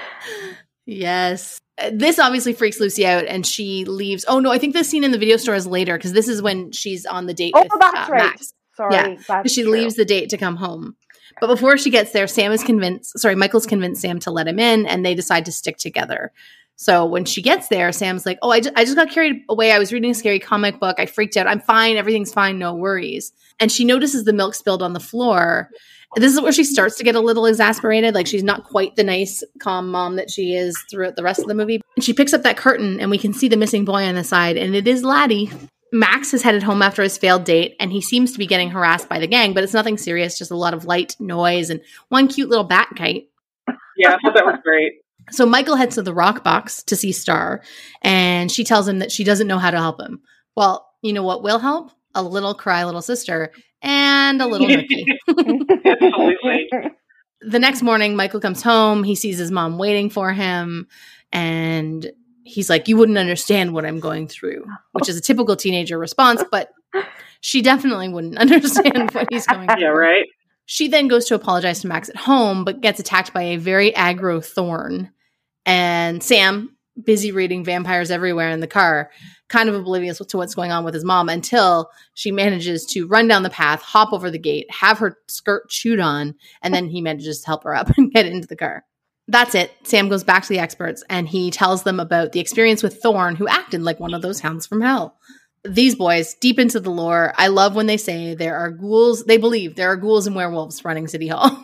Yes. This obviously freaks Lucy out, and she leaves. Oh, no, I think this scene in the video store is later, because this is when she's on the date with that's right. Max. Sorry, yeah, she leaves the date to come home. But before she gets there, Michael's convinced Sam to let him in, and they decide to stick together. So when she gets there, Sam's like, "Oh, I just got carried away. I was reading a scary comic book. I freaked out. I'm fine. Everything's fine. No worries." And she notices the milk spilled on the floor. And this is where she starts to get a little exasperated. She's not quite the nice, calm mom that she is throughout the rest of the movie. And she picks up that curtain, and we can see the missing boy on the side, and it is Laddie. Max is headed home after his failed date, and he seems to be getting harassed by the gang, but it's nothing serious, just a lot of light noise and one cute little bat kite. Yeah, I thought that was great. So Michael heads to the rock box to see Star, and she tells him that she doesn't know how to help him. Well, you know what will help? A little cry little sister and a little nookie. Absolutely. The next morning, Michael comes home. He sees his mom waiting for him, and he's like, "You wouldn't understand what I'm going through," which is a typical teenager response, but she definitely wouldn't understand what he's going through. Yeah, right. She then goes to apologize to Max at home, but gets attacked by a very aggro Thorn. And Sam, busy reading Vampires Everywhere in the car, kind of oblivious to what's going on with his mom, until she manages to run down the path, hop over the gate, have her skirt chewed on, and then he manages to help her up and get into the car. That's it. Sam goes back to the experts, and he tells them about the experience with Thorn, who acted like one of those hounds from hell. These boys, deep into the lore, I love when they say there are ghouls. They believe there are ghouls and werewolves running City Hall.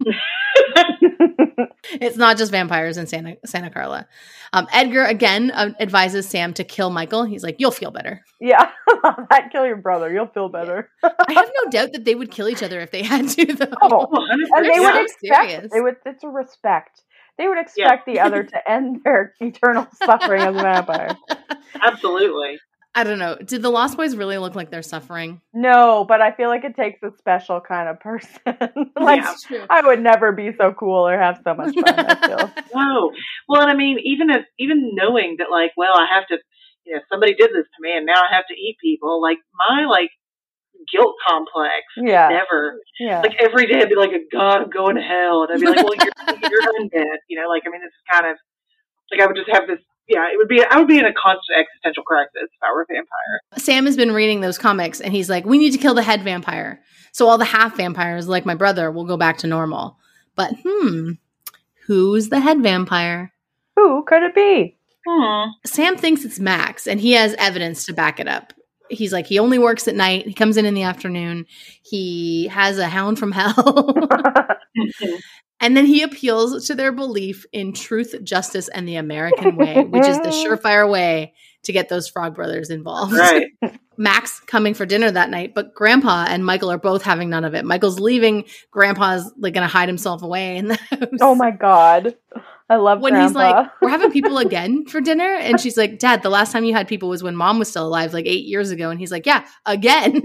It's not just vampires in Santa Carla. Edgar, again, advises Sam to kill Michael. He's like, "You'll feel better." Yeah, that kill your brother. You'll feel better. I have no doubt that they would kill each other if they had to, though. Oh, and they would expect. It's a respect. They would expect the other to end their eternal suffering as a vampire. Absolutely. I don't know. Did the Lost Boys really look like they're suffering? No, but I feel like it takes a special kind of person. Like, That's true. I would never be so cool or have so much fun, I feel. No. Well, and I mean, even knowing that, like, well, I have to, somebody did this to me, and now I have to eat people. Like, my guilt complex. Yeah. Never. Yeah. Like, every day I'd be like, God, I'm going to hell, and I'd be like, well, you're undead. I mean, this is kind of like I would just have this. Yeah, I would be in a constant existential crisis if I were a vampire. Sam has been reading those comics, and he's like, we need to kill the head vampire. So all the half vampires, like my brother, will go back to normal. But, who's the head vampire? Who could it be? Sam thinks it's Max, and he has evidence to back it up. He's like, he only works at night. He comes in the afternoon. He has a hound from hell. And then he appeals to their belief in truth, justice, and the American way, which is the surefire way to get those Frog Brothers involved. Right. Max coming for dinner that night, but Grandpa and Michael are both having none of it. Michael's leaving. Grandpa's going to hide himself away in the house. Oh my God. I love when Grandpa. He's like, we're having people again for dinner. And she's like, Dad, the last time you had people was when Mom was still alive, 8 years ago. And he's like, yeah, again.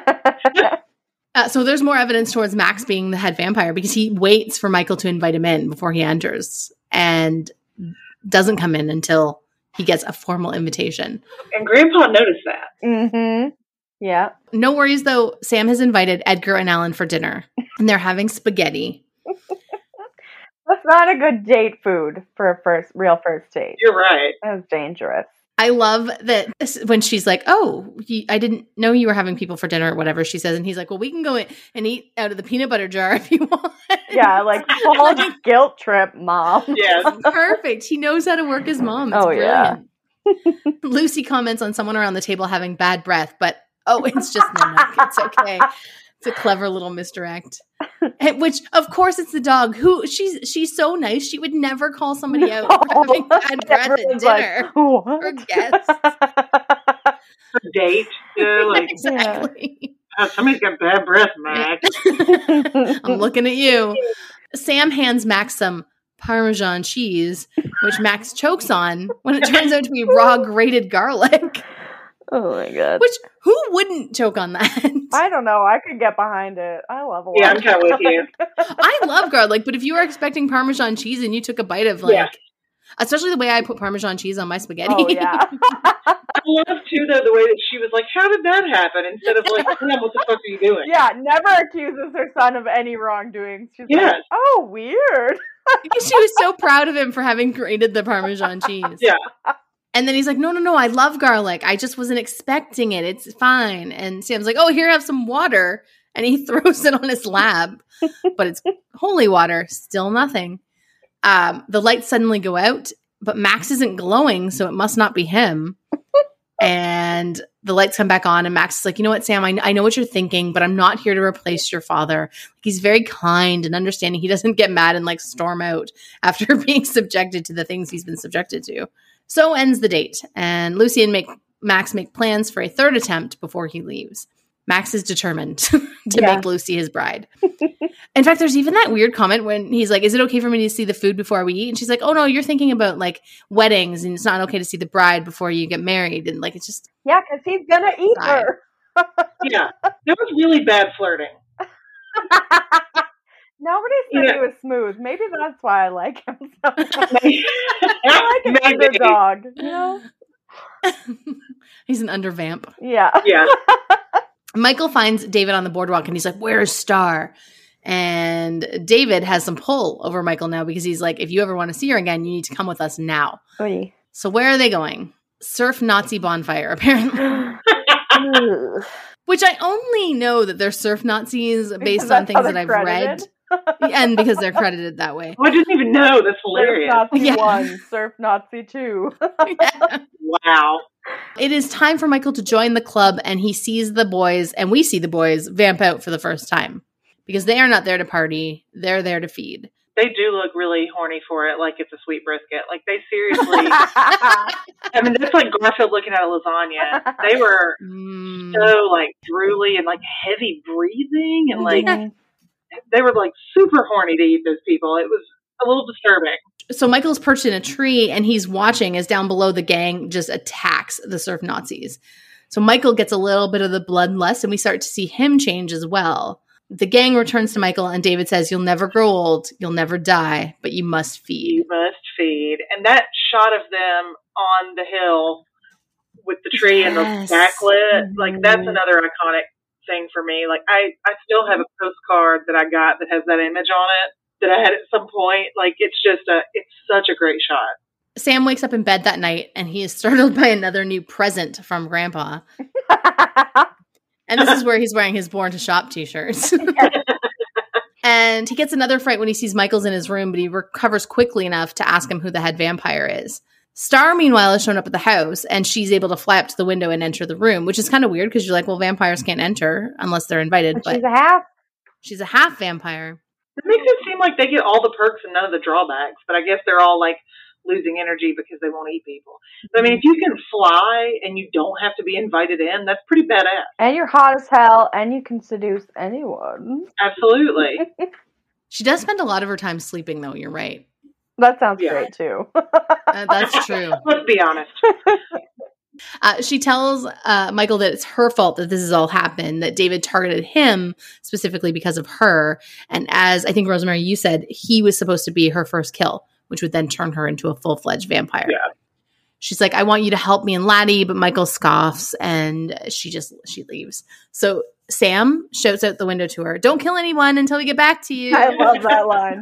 So there's more evidence towards Max being the head vampire because he waits for Michael to invite him in before he enters and doesn't come in until he gets a formal invitation. And Grandpa noticed that. Mm-hmm. Yeah. No worries, though. Sam has invited Edgar and Alan for dinner, and they're having spaghetti. That's not a good date food for a real first date. You're right. That's dangerous. I love that when she's like, oh, I didn't know you were having people for dinner or whatever she says. And he's like, well, we can go in and eat out of the peanut butter jar if you want. Yeah, full guilt trip, Mom. Yeah. Perfect. He knows how to work his mom. It's brilliant. Yeah. Lucy comments on someone around the table having bad breath, but it's just Nanook. It's okay. It's a clever little misdirect. Which, of course, it's the dog who she's so nice. She would never call somebody out for having bad breath at dinner. Or guests. A date. Exactly. Somebody's got bad breath, Max. I'm looking at you. Sam hands Max some Parmesan cheese, which Max chokes on when it turns out to be raw grated garlic. Oh my God. Which, who wouldn't choke on that? I don't know. I could get behind it. I love a lot. Yeah, I'm kind of with you. I love garlic, but if you were expecting Parmesan cheese and you took a bite of especially the way I put Parmesan cheese on my spaghetti. Oh, yeah. I love, too, though, the way that she was like, how did that happen? Instead of what the fuck are you doing? Yeah, never accuses her son of any wrongdoing. She's like, oh, weird. Because she was so proud of him for having grated the Parmesan cheese. Yeah. And then he's like, no, I love garlic. I just wasn't expecting it. It's fine. And Sam's like, oh, here, have some water. And he throws it on his lap. But it's holy water. Still nothing. The lights suddenly go out, but Max isn't glowing, so it must not be him. And the lights come back on, and Max is like, you know what, Sam, I know what you're thinking, but I'm not here to replace your father. He's very kind and understanding. He doesn't get mad and storm out after being subjected to the things he's been subjected to. So ends the date, and Lucy and Max make plans for a third attempt before he leaves. Max is determined to make Lucy his bride. In fact, there's even that weird comment when he's like, is it okay for me to see the food before we eat? And she's like, oh no, you're thinking about weddings, and it's not okay to see the bride before you get married. And it's just... Yeah, because he's going to eat her. Yeah, that was really bad flirting. Nobody said he was smooth. Maybe that's why I like him so much. I like an underdog, you know? He's an undervamp. Yeah. Yeah. Michael finds David on the boardwalk, and he's like, where's Star? And David has some pull over Michael now because he's like, if you ever want to see her again, you need to come with us now. Oy. So where are they going? Surf Nazi bonfire, apparently. Which I only know that they're surf Nazis based on things that I've read. And because they're credited that way. Oh, I didn't even know. That's hilarious. Surf Nazi 1, Surf Nazi 2. Wow. It is time for Michael to join the club, and he sees the boys, and we see the boys vamp out for the first time. Because they are not there to party. They're there to feed. They do look really horny for it, like it's a sweet brisket. They seriously... I mean, that's like Garfield looking at a lasagna. They were so, drooly and, heavy breathing, and, they were, super horny to eat those people. It was a little disturbing. So Michael's perched in a tree and he's watching as down below the gang just attacks the surf Nazis. So Michael gets a little bit of the bloodlust and we start to see him change as well. The gang returns to Michael and David says, "You'll never grow old, you'll never die, but you must feed." You must feed. And that shot of them on the hill with the tree and the backlit, like that's another iconic thing for me. Like I still have a postcard that I got that has that image on it that I had at some point. Like it's such a great shot. Sam wakes up in bed that night and he is startled by another new present from Grandpa. And this is where he's wearing his Born to Shop t-shirts. And he gets another fright when he sees Michael's in his room, but he recovers quickly enough to ask him who the head vampire is. Star, meanwhile, has shown up at the house, and she's able to fly up to the window and enter the room, which is kind of weird because you're like, well, vampires can't enter unless they're invited. But she's a half vampire. It makes it seem like they get all the perks and none of the drawbacks, but I guess they're all like losing energy because they won't eat people. But I mean, if you can fly and you don't have to be invited in, that's pretty badass. And you're hot as hell, and you can seduce anyone. Absolutely. She does spend a lot of her time sleeping, though. You're right. That sounds great, too. That's true. Let's be honest. She tells Michael that it's her fault that this has all happened, that David targeted him specifically because of her. And as I think, Rosemary, you said, he was supposed to be her first kill, which would then turn her into a full-fledged vampire. Yeah. She's like, "I want you to help me and Laddie," but Michael scoffs and she leaves. So Sam shouts out the window to her, "Don't kill anyone until we get back to you." I love that line.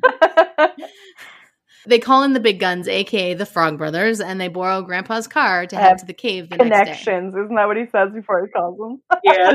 They call in the big guns, a.k.a. the Frog Brothers, and they borrow Grandpa's car to head to the cave the next day. Connections, isn't that what he says before he calls them? Yes.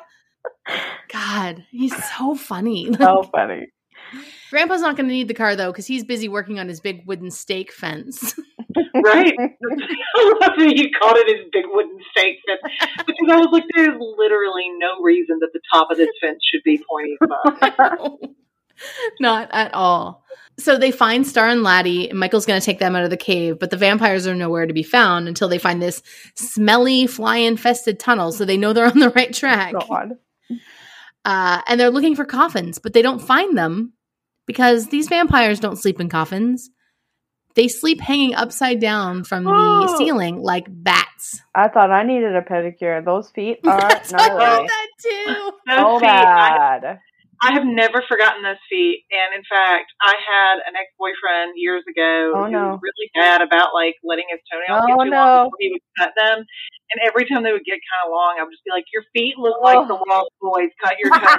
God, he's so funny. So funny. Grandpa's not going to need the car, though, because he's busy working on his big wooden stake fence. Right. I love that you called it his big wooden stake fence. Because I was like, there's literally no reason that the top of this fence should be pointy above. No, not at all. So they find Star and Laddie, and Michael's going to take them out of the cave, but the vampires are nowhere to be found until they find this smelly, fly-infested tunnel, so they know they're on the right track. God. And they're looking for coffins, but they don't find them because these vampires don't sleep in coffins. They sleep hanging upside down from the ceiling like bats. I thought I needed a pedicure. Those feet are I thought that too. so bad. I have never forgotten those feet. And in fact, I had an ex-boyfriend years ago who was really bad about like letting his toenails get too long before he would cut them. And every time they would get kind of long, I would just be like, "Your feet look like the Lost Boys. Cut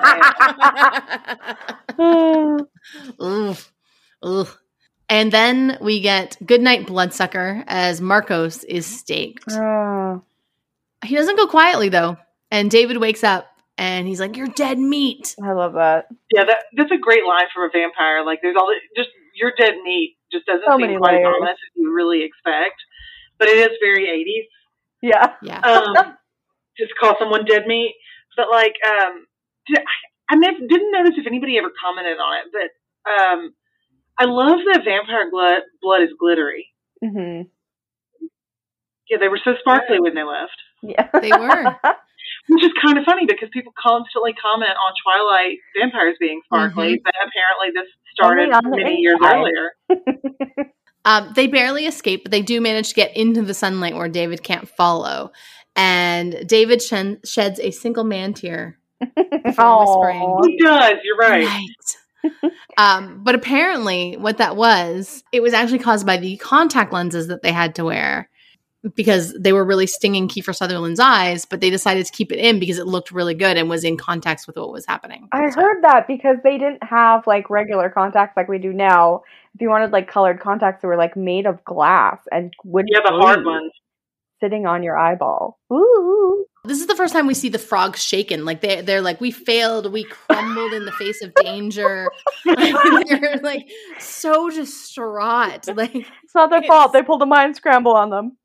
your toenails." Ooh. And then we get Goodnight Bloodsucker as Marcos is staked. He doesn't go quietly, though. And David wakes up and he's like, "You're dead meat." I love that. Yeah, that's a great line from a vampire. Like, there's all just "you're dead meat" just doesn't so seem quite honest as you really expect. But it is very 80s. Yeah. Just call someone dead meat. But like, I didn't notice if anybody ever commented on it, but I love that vampire blood is glittery. Mm-hmm. Yeah, they were so sparkly when they left. Yeah, they were. Which is kind of funny because people constantly comment on Twilight vampires being sparkly, but apparently this started many years earlier. They barely escape, but they do manage to get into the sunlight where David can't follow. And David sheds a single man tear before whispering. He does, you're right. But apparently what that was, it was actually caused by the contact lenses that they had to wear because they were really stinging Kiefer Sutherland's eyes, but they decided to keep it in because it looked really good and was in context with what was happening. I heard that because they didn't have like regular contacts like we do now. If you wanted like colored contacts, they were like made of glass and wouldn't the hard ones sitting on your eyeball. Ooh. This is the first time we see the frogs shaken. Like they're like, "We failed. We crumbled in the face of danger." They're like so distraught. Like it's not their fault. They pulled a mind scramble on them.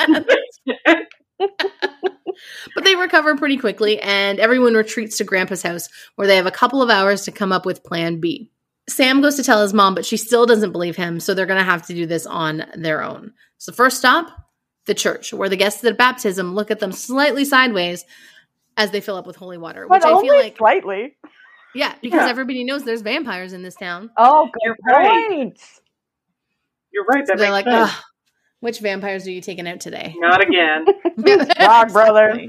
But they recover pretty quickly, and everyone retreats to Grandpa's house, where they have a couple of hours to come up with Plan B. Sam goes to tell his mom, but she still doesn't believe him, so they're going to have to do this on their own. So first stop, the church, where the guests at baptism look at them slightly sideways as they fill up with holy water. But which I feel like slightly. Yeah, because everybody knows there's vampires in this town. Oh, good point. You're right. That They're makes like, sense. ugh, which vampires are you taking out today? Not again. Frog Brothers.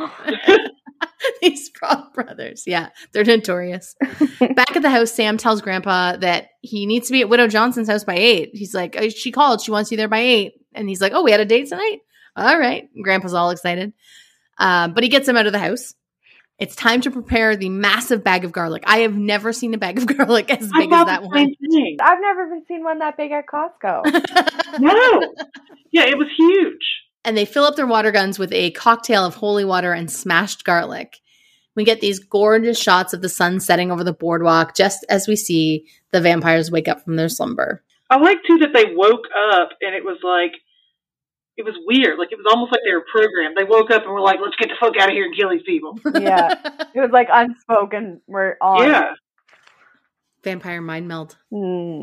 These Frog Brothers. Yeah, they're notorious. Back at the house, Sam tells Grandpa that he needs to be at Widow Johnson's house by 8. He's like, she called. She wants you there by 8. And he's like, oh, we had a date tonight? All right. And Grandpa's all excited. But he gets him out of the house. It's time to prepare the massive bag of garlic. I have never seen a bag of garlic as big as that one. Thing. I've never even seen one that big at Costco. No. Yeah, it was huge. And they fill up their water guns with a cocktail of holy water and smashed garlic. We get these gorgeous shots of the sun setting over the boardwalk just as we see the vampires wake up from their slumber. I like, too, that they woke up and it was like, it was weird. Like, it was almost like they were programmed. They woke up and were like, let's get the fuck out of here and kill these people. Yeah. It was like unspoken. We're on. Yeah. Vampire mind meld. Mm.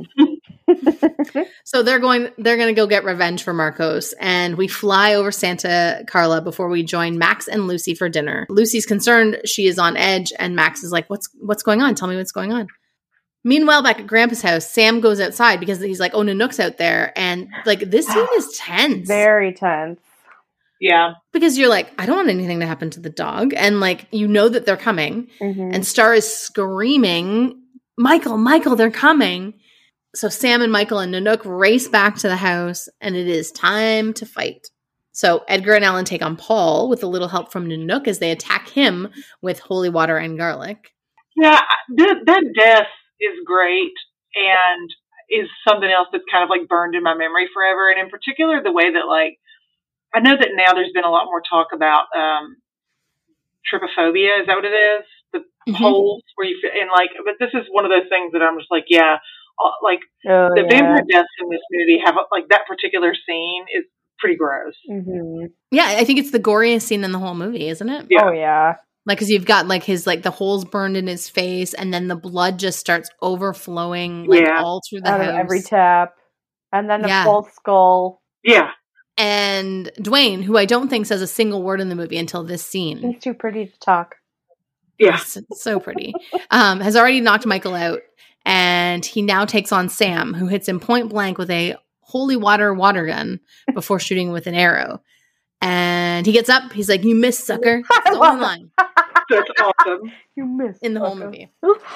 So they're going to go get revenge for Marcos, and we fly over Santa Carla before we join Max and Lucy for dinner. Lucy's concerned, she is on edge, and Max is like, what's going on? Tell me what's going on. Meanwhile, back at Grandpa's house, Sam goes outside because he's like, oh, Nanook's out there, and like this scene is tense. Very tense. Yeah. Because you're like, I don't want anything to happen to the dog, and like you know that they're coming, Mm-hmm. and Star is screaming, Michael, they're coming. So Sam and Michael and Nanook race back to the house, and it is time to fight. So Edgar and Alan take on Paul with a little help from Nanook as they attack him with holy water and garlic. Yeah, that death is great and is something else that's kind of like burned in my memory forever. And in particular, the way that like, I know that now there's been a lot more talk about trypophobia. Is that what it is? The holes where you fit, and like, but this is one of those things that I'm just like, yeah, like the vampire deaths in this movie have like that particular scene is pretty gross. Mm-hmm. Yeah, I think it's the goriest scene in the whole movie, isn't it? Yeah. Oh, yeah. Like, because you've got like his like the holes burned in his face, and then the blood just starts overflowing like all through the Out house. of every tap. And then a Yeah. full skull. Yeah. And Dwayne, who I don't think says a single word in the movie until this scene. He's too pretty to talk. Yeah. So pretty. Has already knocked Michael out, and he now takes on Sam, who hits him point blank with a holy water gun before shooting with an arrow. And he gets up. He's like, "You missed, sucker." That's the only line That's awesome. You missed. in the whole movie.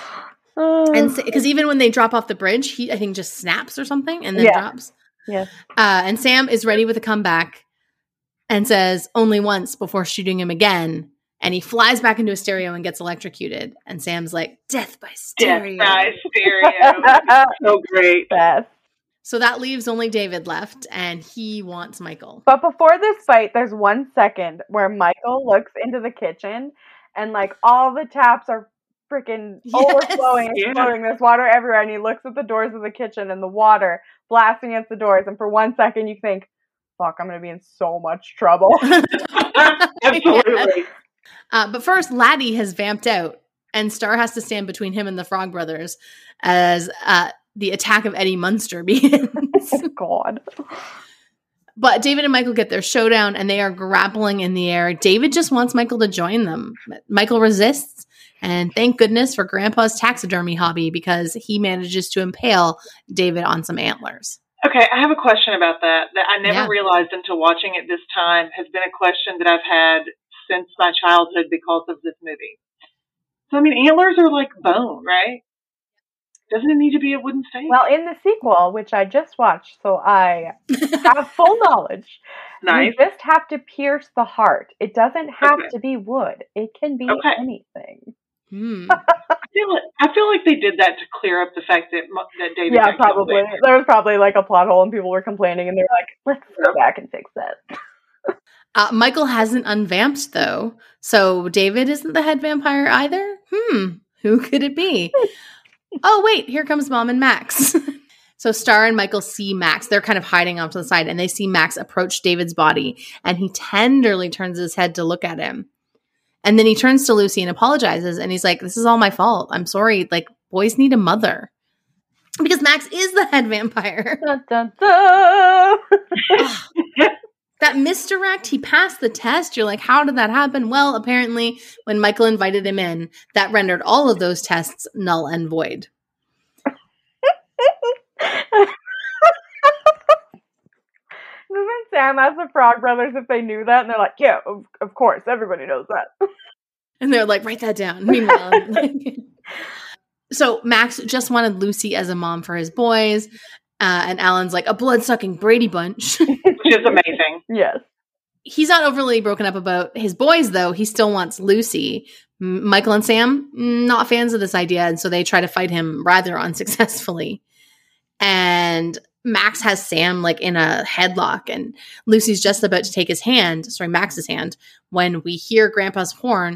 And because even when they drop off the bridge, he I think just snaps or something and then drops. Yes. And Sam is ready with a comeback and says only once before shooting him again. And he flies back into a stereo and gets electrocuted. And Sam's like, death by stereo. Death by stereo. So great. Yes. So that leaves only David left, and he wants Michael. But before this fight, there's 1 second where Michael looks into the kitchen and like all the taps are freaking overflowing, exploding. There's water everywhere, and he looks at the doors of the kitchen and the water blasting against the doors. And for 1 second, you think, "Fuck, I'm gonna be in so much trouble." Absolutely. But first, Laddie has vamped out, and Star has to stand between him and the Frog Brothers as the attack of Eddie Munster begins. God. But David and Michael get their showdown, and they are grappling in the air. David just wants Michael to join them. Michael resists, and thank goodness for Grandpa's taxidermy hobby, because he manages to impale David on some antlers. Okay, I have a question about that I never realized until watching it this time has been a question that I've had since my childhood because of this movie. So, I mean, antlers are like bone, right? Doesn't it need to be a wooden stake? Well, in the sequel, which I just watched, so I have full knowledge, nice. you just have to pierce the heart. It doesn't have to be wood. It can be anything. I feel like they did that to clear up the fact that David. Yeah, probably. There was probably like a plot hole and people were complaining, and they're like, "Let's go back and fix that." Michael hasn't unvamped, though, so David isn't the head vampire either. Who could it be? Oh, wait, here comes Mom and Max. So Star and Michael see Max. They're kind of hiding off to the side, and they see Max approach David's body, and he tenderly turns his head to look at him. And then he turns to Lucy and apologizes, and he's like, "This is all my fault. I'm sorry. Like, boys need a mother." Because Max is the head vampire. Dun, dun, dun. That misdirect, he passed the test. You're like, how did that happen? Well, apparently, when Michael invited him in, that rendered all of those tests null and void. Sam asked the Frog Brothers if they knew that, and they're like, yeah, of course, everybody knows that. And they're like, write that down. Meanwhile, so Max just wanted Lucy as a mom for his boys. And Alan's like, a blood-sucking Brady Bunch. Which is amazing. Yes. He's not overly broken up about his boys, though. He still wants Lucy. Michael and Sam, not fans of this idea, and so they try to fight him rather unsuccessfully. And Max has Sam like in a headlock, and Lucy's just about to take Max's hand, when we hear Grandpa's horn.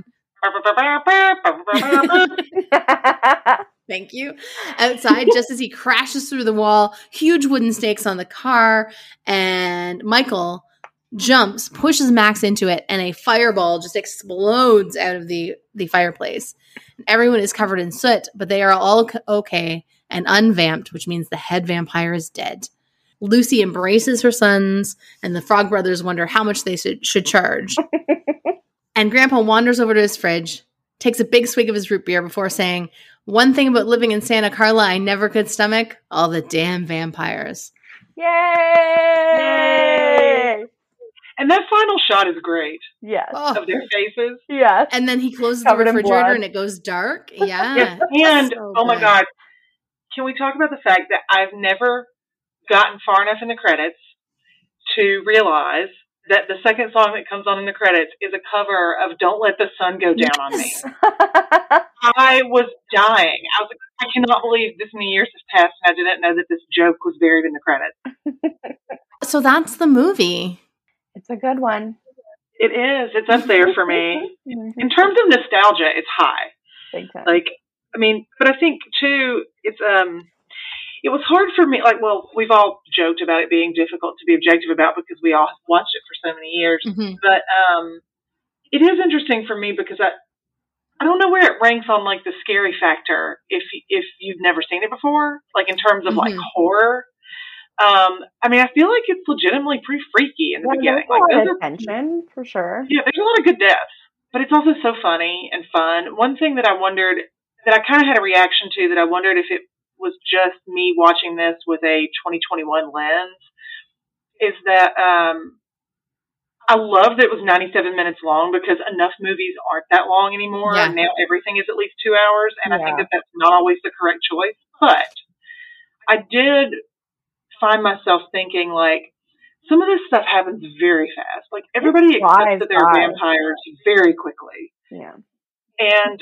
Thank you. Outside, just as he crashes through the wall, huge wooden stakes on the car, and Michael jumps, pushes Max into it, and a fireball just explodes out of the fireplace. Everyone is covered in soot, but they are all okay and unvamped, which means the head vampire is dead. Lucy embraces her sons, and the Frog Brothers wonder how much they should charge. And Grandpa wanders over to his fridge, takes a big swig of his root beer before saying, one thing about living in Santa Carla I never could stomach, all the damn vampires. Yay! And that final shot is great. Yes. Oh. Of their faces. Yes. And then he closes Covered the in refrigerator blood. and it goes dark. Yeah. Yes. And, So oh my good. God, can we talk about the fact that I've never gotten far enough in the credits to realize that the second song that comes on in the credits is a cover of Don't Let the Sun Go Down on Me. I was dying. I was like, I cannot believe this many years has passed and I didn't know that this joke was buried in the credits. So that's the movie. It's a good one. It is. It's up there for me. In terms of nostalgia, it's high. Big time. Like, I mean, but I think too, it's, it was hard for me, like, well, we've all joked about it being difficult to be objective about because we all watched it for so many years. Mm-hmm. But it is interesting for me because I don't know where it ranks on, like, the scary factor if you've never seen it before, like, in terms of, like, horror. I mean, I feel like it's legitimately pretty freaky in the beginning. There's Like, a lot those of tension, for sure. yeah, there's a lot of good deaths, but it's also so funny and fun. One thing that I wondered, that I kind of had a reaction to, that I wondered if it was just me watching this with a 2021 lens, is that I love that it was 97 minutes long because enough movies aren't that long anymore. Yeah. Now everything is at least 2 hours, and I think that that's not always the correct choice. But I did find myself thinking, like, some of this stuff happens very fast. Like, everybody accepts that they're vampires very quickly. Yeah. And,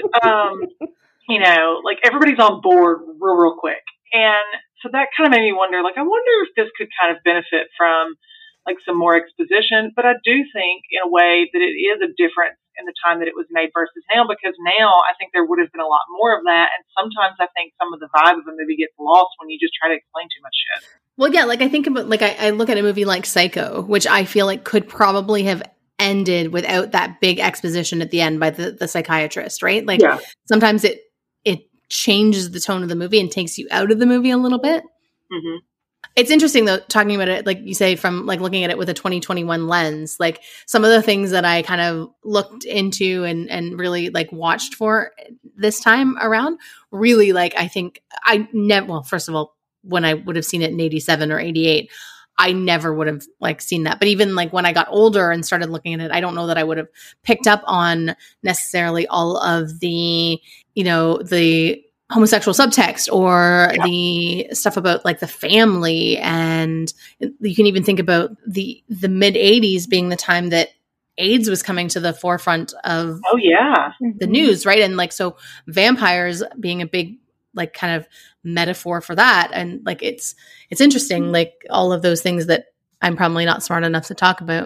you know, like, everybody's on board real quick. And so that kind of made me wonder, like, I wonder if this could kind of benefit from, like, some more exposition. But I do think, in a way, that it is a difference in the time that it was made versus now, because now I think there would have been a lot more of that. And sometimes I think some of the vibe of a movie gets lost when you just try to explain too much shit. Well, yeah, like I think about, like I look at a movie like Psycho, which I feel like could probably have ended without that big exposition at the end by the psychiatrist, right? Like sometimes it changes the tone of the movie and takes you out of the movie a little bit. Mm-hmm. It's interesting though, talking about it, like you say, from like looking at it with a 2021 lens, like some of the things that I kind of looked into and really like watched for this time around, really, like, I think I never, well, first of all, when I would have seen it in 87 or 88, I never would have like seen that. But even like when I got older and started looking at it, I don't know that I would have picked up on necessarily all of the, you know, the homosexual subtext or the stuff about like the family. And you can even think about the mid 80s being the time that AIDS was coming to the forefront of the news, right? And like, so vampires being a big, like, kind of metaphor for that. And like, it's interesting, like all of those things that I'm probably not smart enough to talk about.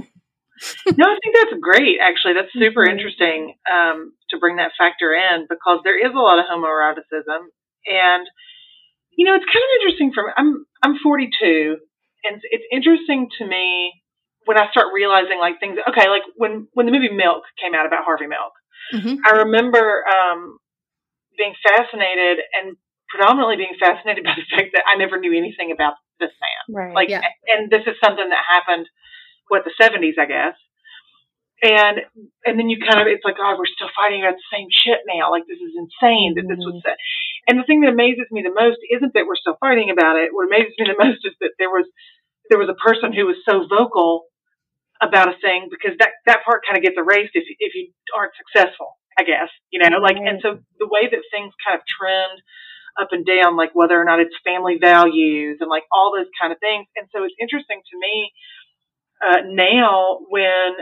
No, I think that's great. Actually, that's super interesting to bring that factor in, because there is a lot of homoeroticism, and you know, it's kind of interesting for me. I'm 42, and it's interesting to me when I start realizing like things. Okay, like when the movie Milk came out about Harvey Milk, I remember being fascinated, and predominantly being fascinated by the fact that I never knew anything about this man. Right. Like, and this is something that happened, the 70s, I guess. And then you kind of, it's like, oh, we're still fighting about the same shit now. Like, this is insane that this was said. And the thing that amazes me the most isn't that we're still fighting about it. What amazes me the most is that there was there was a person who was so vocal about a thing, because that part kind of gets erased if you aren't successful, I guess, like, and so the way that things kind of trend up and down, like whether or not it's family values and like all those kind of things. And so it's interesting to me now when,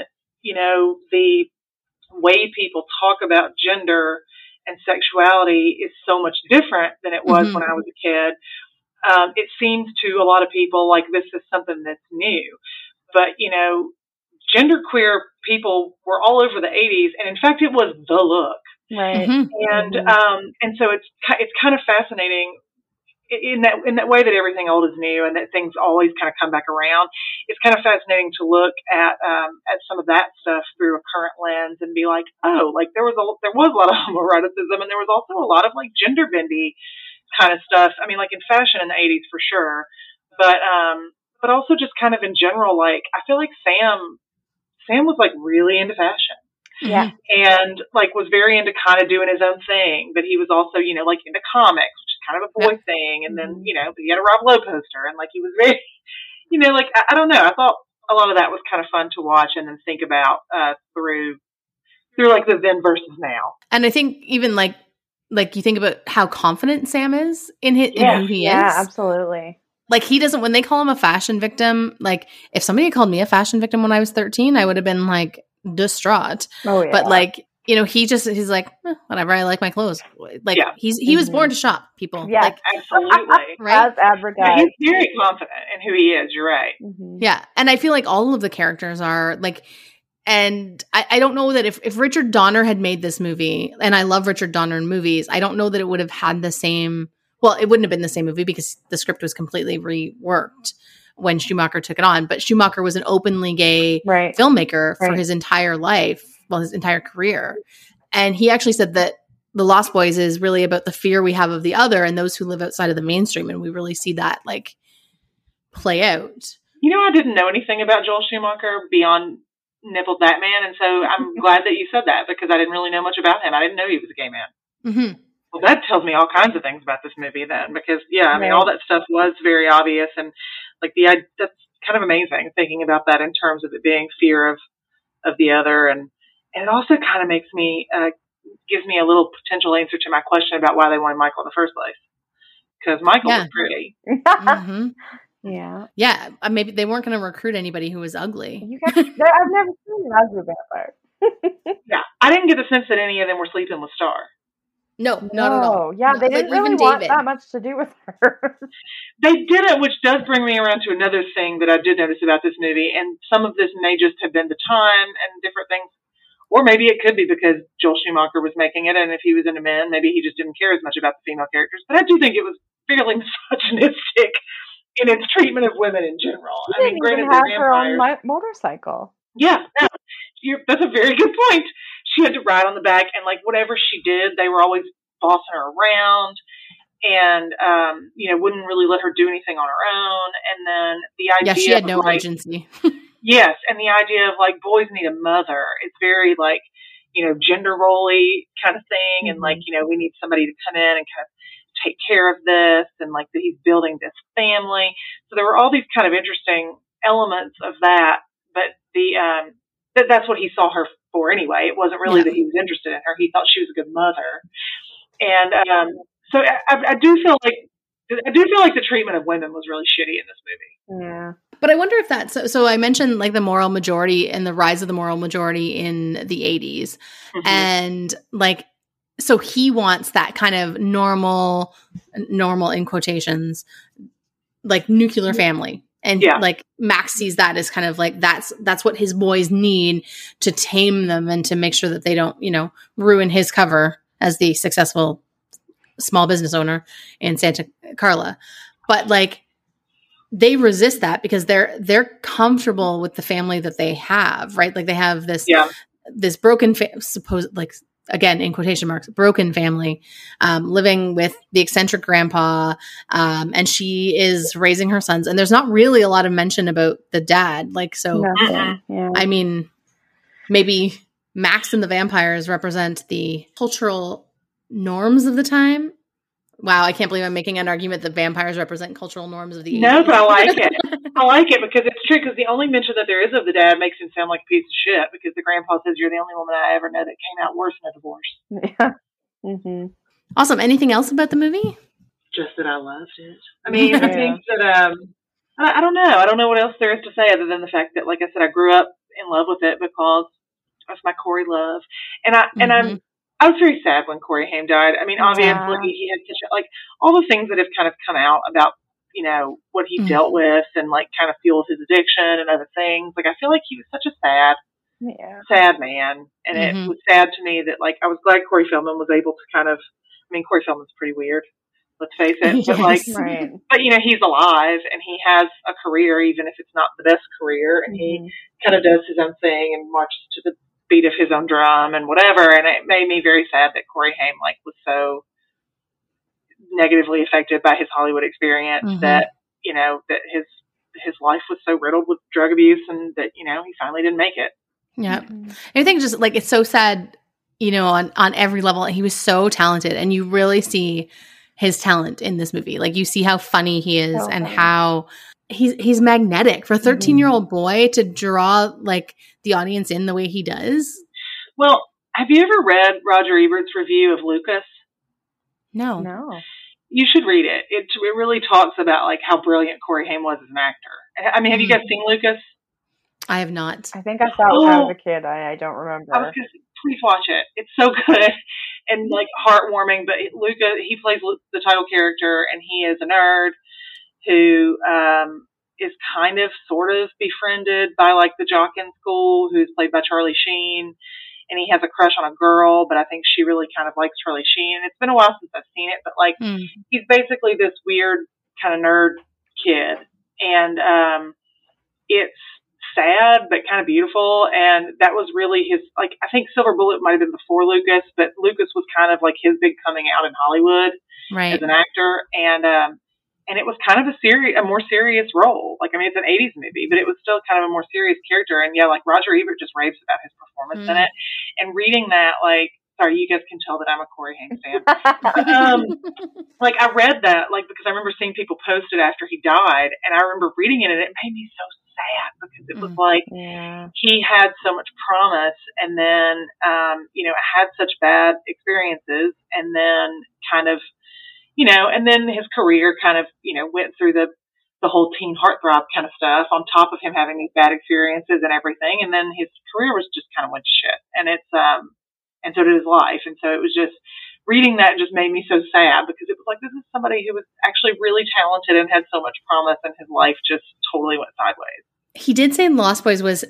the way people talk about gender and sexuality is so much different than it was when I was a kid. It seems to a lot of people like this is something that's new, but genderqueer people were all over the 80s, and in fact, it was the look. Right. And so it's kind of fascinating in that way that everything old is new and that things always kind of come back around. It's kind of fascinating to look at some of that stuff through a current lens and be like, oh, like there was a lot of homoeroticism, and there was also a lot of like gender bendy kind of stuff. I mean, like in fashion in the 80s for sure, but also just kind of in general, like I feel like Sam was like really into fashion. Yeah. And like was very into kind of doing his own thing, but he was also, like into comics, which is kind of a boy thing. And then, but he had a Rob Lowe poster, and like he was very, like, I don't know. I thought a lot of that was kind of fun to watch and then think about through like the then versus now. And I think even like you think about how confident Sam is in who he is. Yeah, absolutely. Like he doesn't, when they call him a fashion victim, like if somebody had called me a fashion victim when I was 13, I would have been like distraught. Oh, yeah. But like, he's like, whatever, I like my clothes. Like he was born to shop, people. Yeah, like, absolutely. Right? As advertised. Yeah, he's very confident in who he is. You're right. Yeah. And I feel like all of the characters are like, and I don't know that if Richard Donner had made this movie, and I love Richard Donner in movies, I don't know that it would have had the same. Well, it wouldn't have been the same movie because the script was completely reworked when Schumacher took it on. But Schumacher was an openly gay filmmaker for his entire life, his entire career. And he actually said that The Lost Boys is really about the fear we have of the other and those who live outside of the mainstream. And we really see that like play out. I didn't know anything about Joel Schumacher beyond Nipple Batman. And so I'm glad that you said that, because I didn't really know much about him. I didn't know he was a gay man. Mm-hmm. Well, that tells me all kinds of things about this movie then, because I mean, all that stuff was very obvious, and like that's kind of amazing thinking about that in terms of it being fear of the other, and it also kind of makes me gives me a little potential answer to my question about why they wanted Michael in the first place, because Michael was pretty. Yeah. Maybe they weren't going to recruit anybody who was ugly. I've never seen an ugly vampire. Yeah, I didn't get the sense that any of them were sleeping with Star. No, not at all. Yeah, they didn't really want that much to do with her. They didn't, which does bring me around to another thing that I did notice about this movie, and some of this may just have been the time and different things, or maybe it could be because Joel Schumacher was making it, and if he was into men, maybe he just didn't care as much about the female characters. But I do think it was fairly misogynistic in its treatment of women in general. She didn't even have her own motorcycle. Yeah, no, that's a very good point. She had to ride on the back, and like whatever she did, they were always bossing her around, and wouldn't really let her do anything on her own. And then the idea, she had no agency. Yes, and the idea of like boys need a mother. It's very like gender role-y kind of thing, and like we need somebody to come in and kind of take care of this, and like that he's building this family. So there were all these kind of interesting elements of that, but that's what he saw her for anyway. It wasn't really that he was interested in her. He thought she was a good mother. And so I do feel like the treatment of women was really shitty in this movie. Yeah. But I wonder if that's so I mentioned like the moral majority and the rise of the moral majority in the 80s. Mm-hmm. And like so he wants that kind of normal in quotations, like nuclear family. And like Max sees that as kind of like that's what his boys need to tame them and to make sure that they don't, ruin his cover as the successful small business owner in Santa Carla. But like they resist that because they're comfortable with the family that they have, right? Like they have this broken again, in quotation marks, broken family, living with the eccentric grandpa, and she is raising her sons. And there's not really a lot of mention about the dad. Like, so, I mean, maybe Max and the vampires represent the cultural norms of the time, Wow, I can't believe I'm making an argument that vampires represent cultural norms of the 80s. No, but I like it. I like it because it's true, because the only mention that there is of the dad makes him sound like a piece of shit, because the grandpa says, "You're the only woman I ever know that came out worse than a divorce." Yeah. Mm-hmm. Awesome. Anything else about the movie? Just that I loved it. I mean, I think that, I don't know. I don't know what else there is to say other than the fact that, like I said, I grew up in love with it because of my Corey love. And I was very sad when Corey Haim died. I mean, obviously he had such like all the things that have kind of come out about, you know, what he dealt with and like kind of fueled his addiction and other things. Like, I feel like he was such a sad man. And it was sad to me that, like, I was glad Corey Feldman was able to kind of, I mean, Corey Feldman's pretty weird, let's face it, but like, but you know, he's alive and he has a career, even if it's not the best career, and he kind of does his own thing and marches to the beat of his own drum and whatever. And it made me very sad that Corey Haim like was so negatively affected by his Hollywood experience that, you know, that his life was so riddled with drug abuse and that, you know, he finally didn't make it. Yeah. I think just like, it's so sad, you know, on every level. He was so talented, and you really see his talent in this movie. Like, you see how funny he is and how he's magnetic for a 13-year-old boy to draw like the audience in the way he does. Well, have you ever read Roger Ebert's review of Lucas? No. You should read it. It really talks about like how brilliant Corey Haim was as an actor. I mean, have you guys seen Lucas? I have not. I think I saw it when I was a kid. I don't remember. Please watch it. It's so good and like heartwarming. But Luca, he plays the title character, and he is a nerd who is kind of sort of befriended by like the jock in school, who's played by Charlie Sheen. And he has a crush on a girl, but I think she really kind of likes Charlie Sheen. And it's been a while since I've seen it, but like he's basically this weird kind of nerd kid. And it's sad, but kind of beautiful. And that was really his, like, I think Silver Bullet might have been before Lucas, but Lucas was kind of like his big coming out in Hollywood as an actor. And it was kind of a more serious role. Like, I mean, it's an 80s movie, but it was still kind of a more serious character. And yeah, like Roger Ebert just raves about his performance in it. And reading that, like, sorry, you guys can tell that I'm a Corey Haim fan. Like, I read that, like, because I remember seeing people post it after he died, and I remember reading it, and it made me so sad because it was like he had so much promise, and then, you know, had such bad experiences, and then kind of, you know, and then his career kind of, you know, went through the whole teen heartthrob kind of stuff on top of him having these bad experiences and everything. And then his career was just kind of went to shit. And it's, and so did his life. And so it was just, reading that just made me so sad, because it was like, this is somebody who was actually really talented and had so much promise, and his life just totally went sideways. He did say Lost Boys was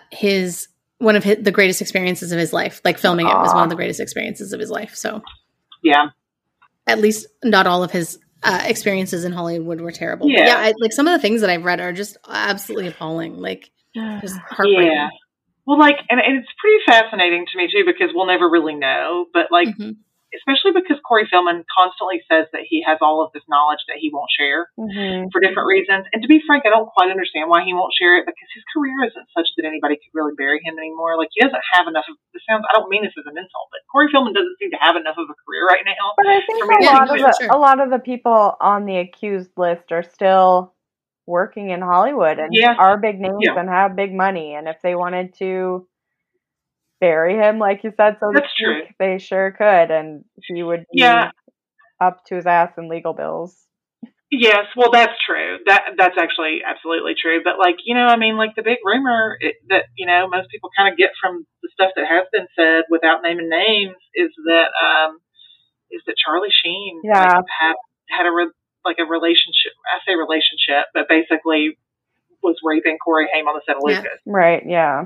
one of the greatest experiences of his life. Like, filming it was one of the greatest experiences of his life. So yeah, at least not all of his experiences in Hollywood were terrible. Yeah, like some of the things that I've read are just absolutely appalling. Like, just heartbreaking. Yeah. Well, like, and it's pretty fascinating to me too, because we'll never really know. But like, especially because Corey Feldman constantly says that he has all of this knowledge that he won't share for different reasons. And to be frank, I don't quite understand why he won't share it, because his career isn't such that anybody could really bury him anymore. Like, he doesn't have enough of the sounds. I don't mean this as an insult, but Corey Feldman doesn't seem to have enough of a career right now. But I think a lot of the people on the accused list are still working in Hollywood and are big names and have big money. And if they wanted to bury him, like you said, so that's true, they sure could, and he would be up to his ass in legal bills. Yes, well, that's true. That's actually absolutely true. But like, you know, I mean, like the big rumor that, you know, most people kind of get from the stuff that has been said without naming names is that Charlie Sheen had a relationship. I say relationship, but basically was raping Corey Haim on the set of Lucas. Right. Yeah.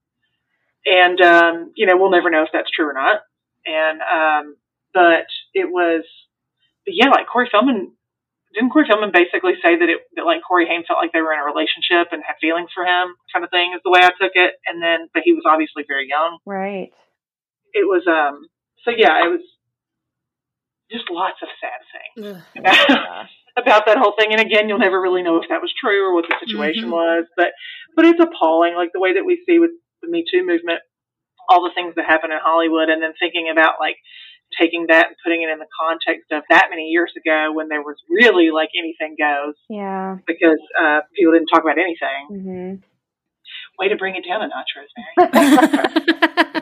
And, you know, we'll never know if that's true or not. And, but it was, like didn't Corey Feldman basically say that like Corey Haim felt like they were in a relationship and had feelings for him, kind of thing, is the way I took it. And then, but he was obviously very young. Right. It was, it was just lots of sad things about that whole thing. And again, you'll never really know if that was true or what the situation was, but it's appalling, like the way that we see with the Me Too movement, all the things that happen in Hollywood, and then thinking about like taking that and putting it in the context of that many years ago when there was really like anything goes. Yeah. Because people didn't talk about anything. Mm-hmm. Way to bring it down a notch, Rosemary.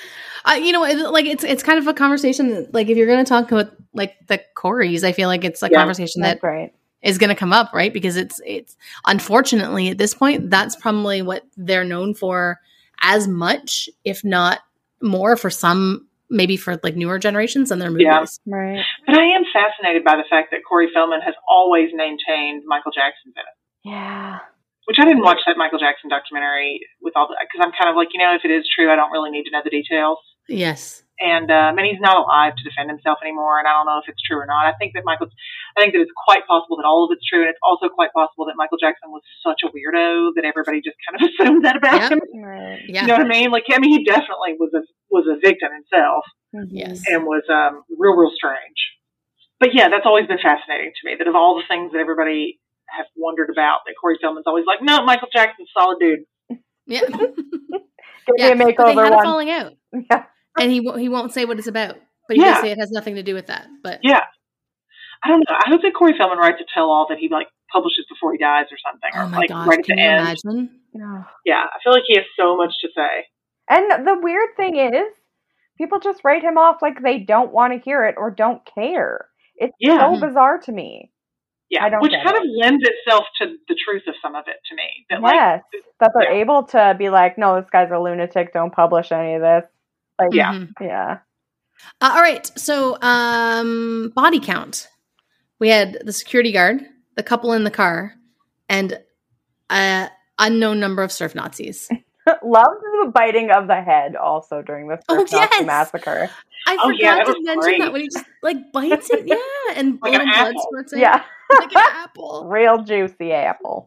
Like it's kind of a conversation that, like, if you're going to talk about like the Coreys, I feel like it's a conversation that is going to come up, right? Because it's unfortunately at this point, that's probably what they're known for as much, if not more, for some, maybe for like newer generations and their movies. Yeah. Right. But I am fascinated by the fact that Corey Feldman has always maintained Michael Jackson's in it. Yeah. Which I didn't watch that Michael Jackson documentary with all the, because I'm kind of like, if it is true, I don't really need to know the details. Yes. And he's not alive to defend himself anymore, and I don't know if it's true or not. I think that it's quite possible that all of it's true, and it's also quite possible that Michael Jackson was such a weirdo that everybody just kind of assumed that about him. Right. Yeah. You know what I mean? Like, he definitely was a victim himself, Yes. and was real strange. But yeah, that's always been fascinating to me. That of all the things that everybody have wondered about, that Corey Feldman's always like, no, Michael Jackson's a solid dude. Yeah. Give me a makeover but they had a one. falling out. Yeah. And he won't say what it's about, but he does say it has nothing to do with that. But yeah, I don't know. I hope that Corey Feldman writes a tell-all that he like publishes before he dies or something. Oh or my like gosh, right at can the you end. imagine? No. Yeah, I feel like he has so much to say. And the weird thing is, people just write him off like they don't want to hear it or don't care. It's so bizarre to me. Yeah, which kind of lends itself to the truth of some of it to me. That that they're able to be like, no, this guy's a lunatic. Don't publish any of this. Like, yeah. All right. So, body count. We had the security guard, the couple in the car, and an unknown number of surf Nazis. Loved the biting of the head also during the surf Nazi massacre. I forgot to mention that when he just like bites it. Yeah. And like an blood apple. spurts out. Yeah. Like an apple. Real juicy apple.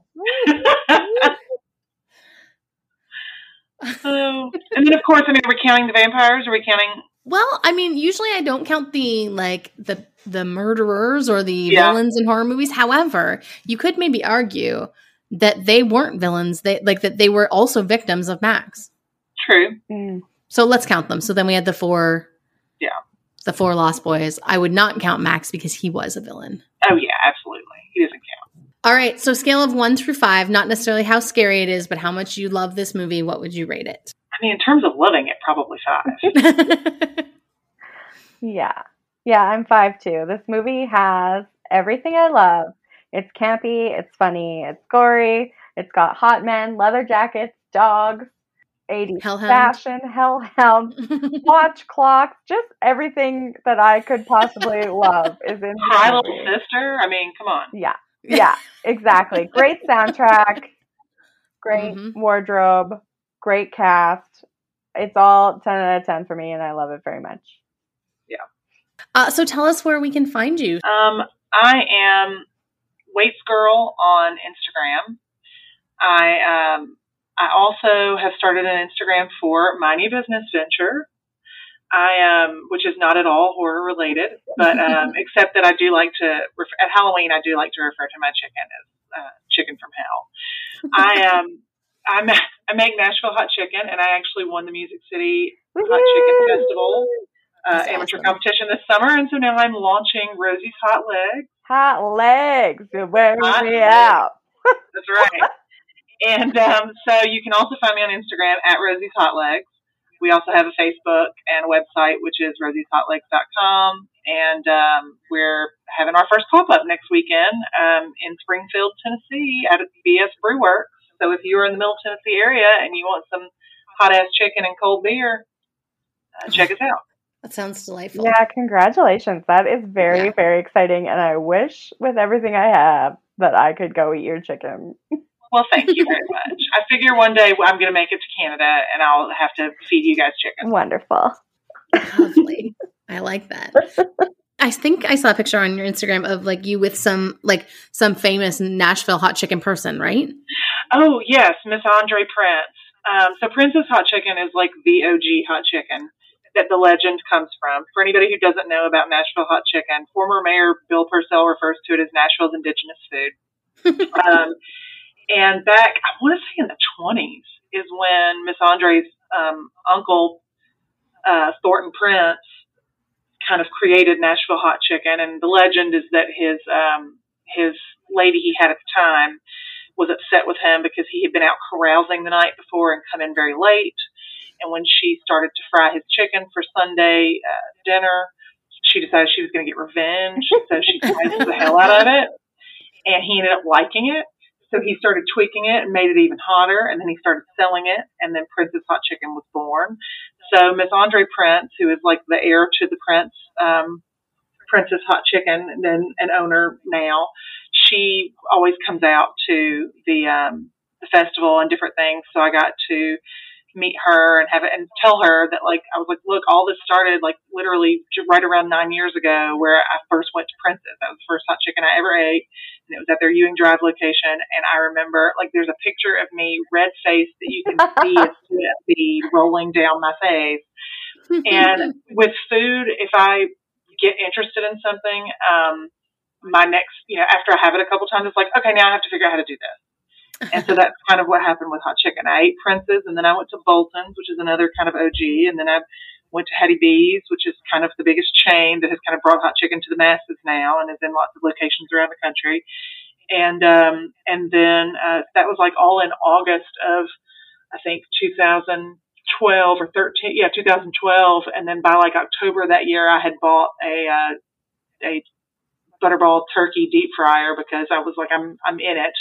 And then, of course, are we counting the vampires? Are we counting? Well, I mean, usually I don't count the murderers or the villains in horror movies. However, you could maybe argue that they weren't villains. That they were also victims of Max. True. Mm. So let's count them. So then we had the four Lost Boys. I would not count Max because he was a villain. Oh yeah, absolutely. He doesn't count. All right. So scale of 1 through 5, not necessarily how scary it is, but how much you love this movie. What would you rate it? I mean, in terms of loving it, probably 5. Yeah, I'm 5 too. This movie has everything I love. It's campy, it's funny, it's gory, it's got hot men, leather jackets, dogs, 80s fashion, hellhounds, watch clocks, just everything that I could possibly love is in Cry Little Sister. I mean, come on. Yeah, exactly. Great soundtrack, great wardrobe, great cast. It's all 10 out of 10 for me, and I love it very much. Yeah. So tell us where we can find you. I am Waits Girl on Instagram. I also have started an Instagram for my new business venture. Which is not at all horror related, but except that I do like to at Halloween I do like to refer to my chicken as chicken from hell. I make Nashville hot chicken, and I actually won the Music City Hot Chicken Festival amateur competition this summer, and so now I'm launching Rosie's Hot Legs. Hot legs, wear me out. That's right. And so you can also find me on Instagram at Rosie's Hot Legs. We also have a Facebook and a website, which is rosieshotlegs.com. And we're having our first pop-up next weekend in Springfield, Tennessee at BS Brewworks. So if you're in the Middle Tennessee area and you want some hot-ass chicken and cold beer, check us out. That sounds delightful. Yeah, congratulations. That is very, very exciting. And I wish with everything I have that I could go eat your chicken. Well, thank you very much. I figure one day I'm going to make it to Canada and I'll have to feed you guys chicken. Wonderful. Lovely. I like that. I think I saw a picture on your Instagram of like you with some famous Nashville hot chicken person, right? Oh, yes. Miss Andre Prince. So Prince's Hot Chicken is like the OG hot chicken that the legend comes from. For anybody who doesn't know about Nashville hot chicken, former Mayor Bill Purcell refers to it as Nashville's indigenous food. And back, I want to say in the 20s, is when Miss Andre's uncle, Thornton Prince, kind of created Nashville Hot Chicken. And the legend is that his lady he had at the time was upset with him because he had been out carousing the night before and come in very late. And when she started to fry his chicken for Sunday dinner, she decided she was going to get revenge. So she sliced the hell out of it. And he ended up liking it. So he started tweaking it and made it even hotter. And then he started selling it. And then Prince's Hot Chicken was born. So Miss Andre Prince, who is like the heir to the Prince's Hot Chicken and then an owner now, she always comes out to the festival and different things. So I got to meet her and have it and tell her that, like, I was like, look, all this started like literally right around 9 years ago where I first went to Prince's. That was the first hot chicken I ever ate. And it was at their Ewing Drive location. And I remember, like, there's a picture of me red faced that you can see a sweat bead rolling down my face. And with food, if I get interested in something, my next, after I have it a couple times, it's like, okay, now I have to figure out how to do this. And so that's kind of what happened with hot chicken. I ate Prince's, and then I went to Bolton's, which is another kind of OG, and then I went to Hetty B's, which is kind of the biggest chain that has kind of brought hot chicken to the masses now and is in lots of locations around the country. And then that was like all in August of, I think, 2012 or 13. Yeah, 2012. And then by like October that year, I had bought a Butterball turkey deep fryer because I was like, I'm in it.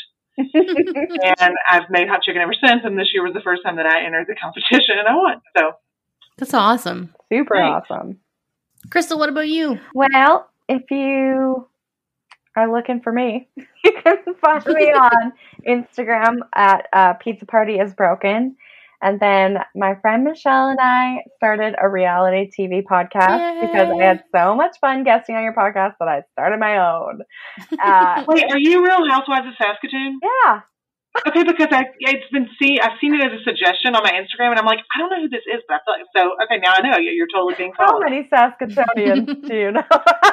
And I've made hot chicken ever since. And this year was the first time that I entered the competition and I won. So that's awesome. Super awesome. Crystal, what about you? Well, if you are looking for me, you can find me on Instagram at Pizza Party is Broken. And then my friend Michelle and I started a reality TV podcast because I had so much fun guesting on your podcast that I started my own. Wait, are you Real Housewives of Saskatoon? Yeah. Okay, because I've seen it as a suggestion on my Instagram, and I'm like, I don't know who this is, but I feel like, so, okay, now I know. You're totally being followed. How many Saskatoonians do you know?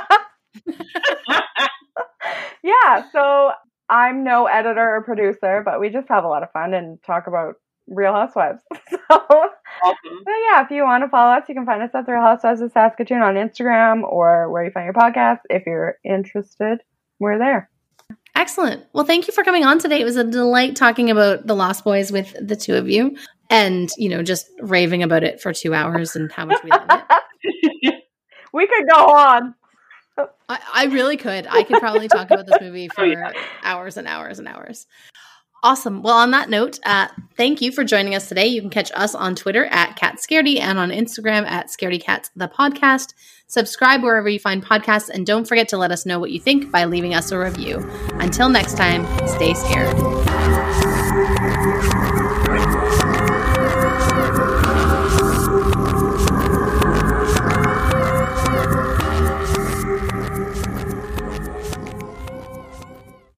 Yeah, so I'm no editor or producer, but we just have a lot of fun and talk about Real Housewives. So, awesome. So yeah, if you want to follow us, you can find us at the Real Housewives of Saskatoon on Instagram or where you find your podcast. If you're interested, we're there. Excellent. Well, thank you for coming on today. It was a delight talking about The Lost Boys with the two of you and, just raving about it for 2 hours and how much we love it. We could go on. I really could. I could probably talk about this movie for hours and hours and hours. Awesome. Well, on that note, thank you for joining us today. You can catch us on Twitter at CatScaredy and on Instagram at ScaredyCats the podcast. Subscribe wherever you find podcasts, and don't forget to let us know what you think by leaving us a review. Until next time, stay scared.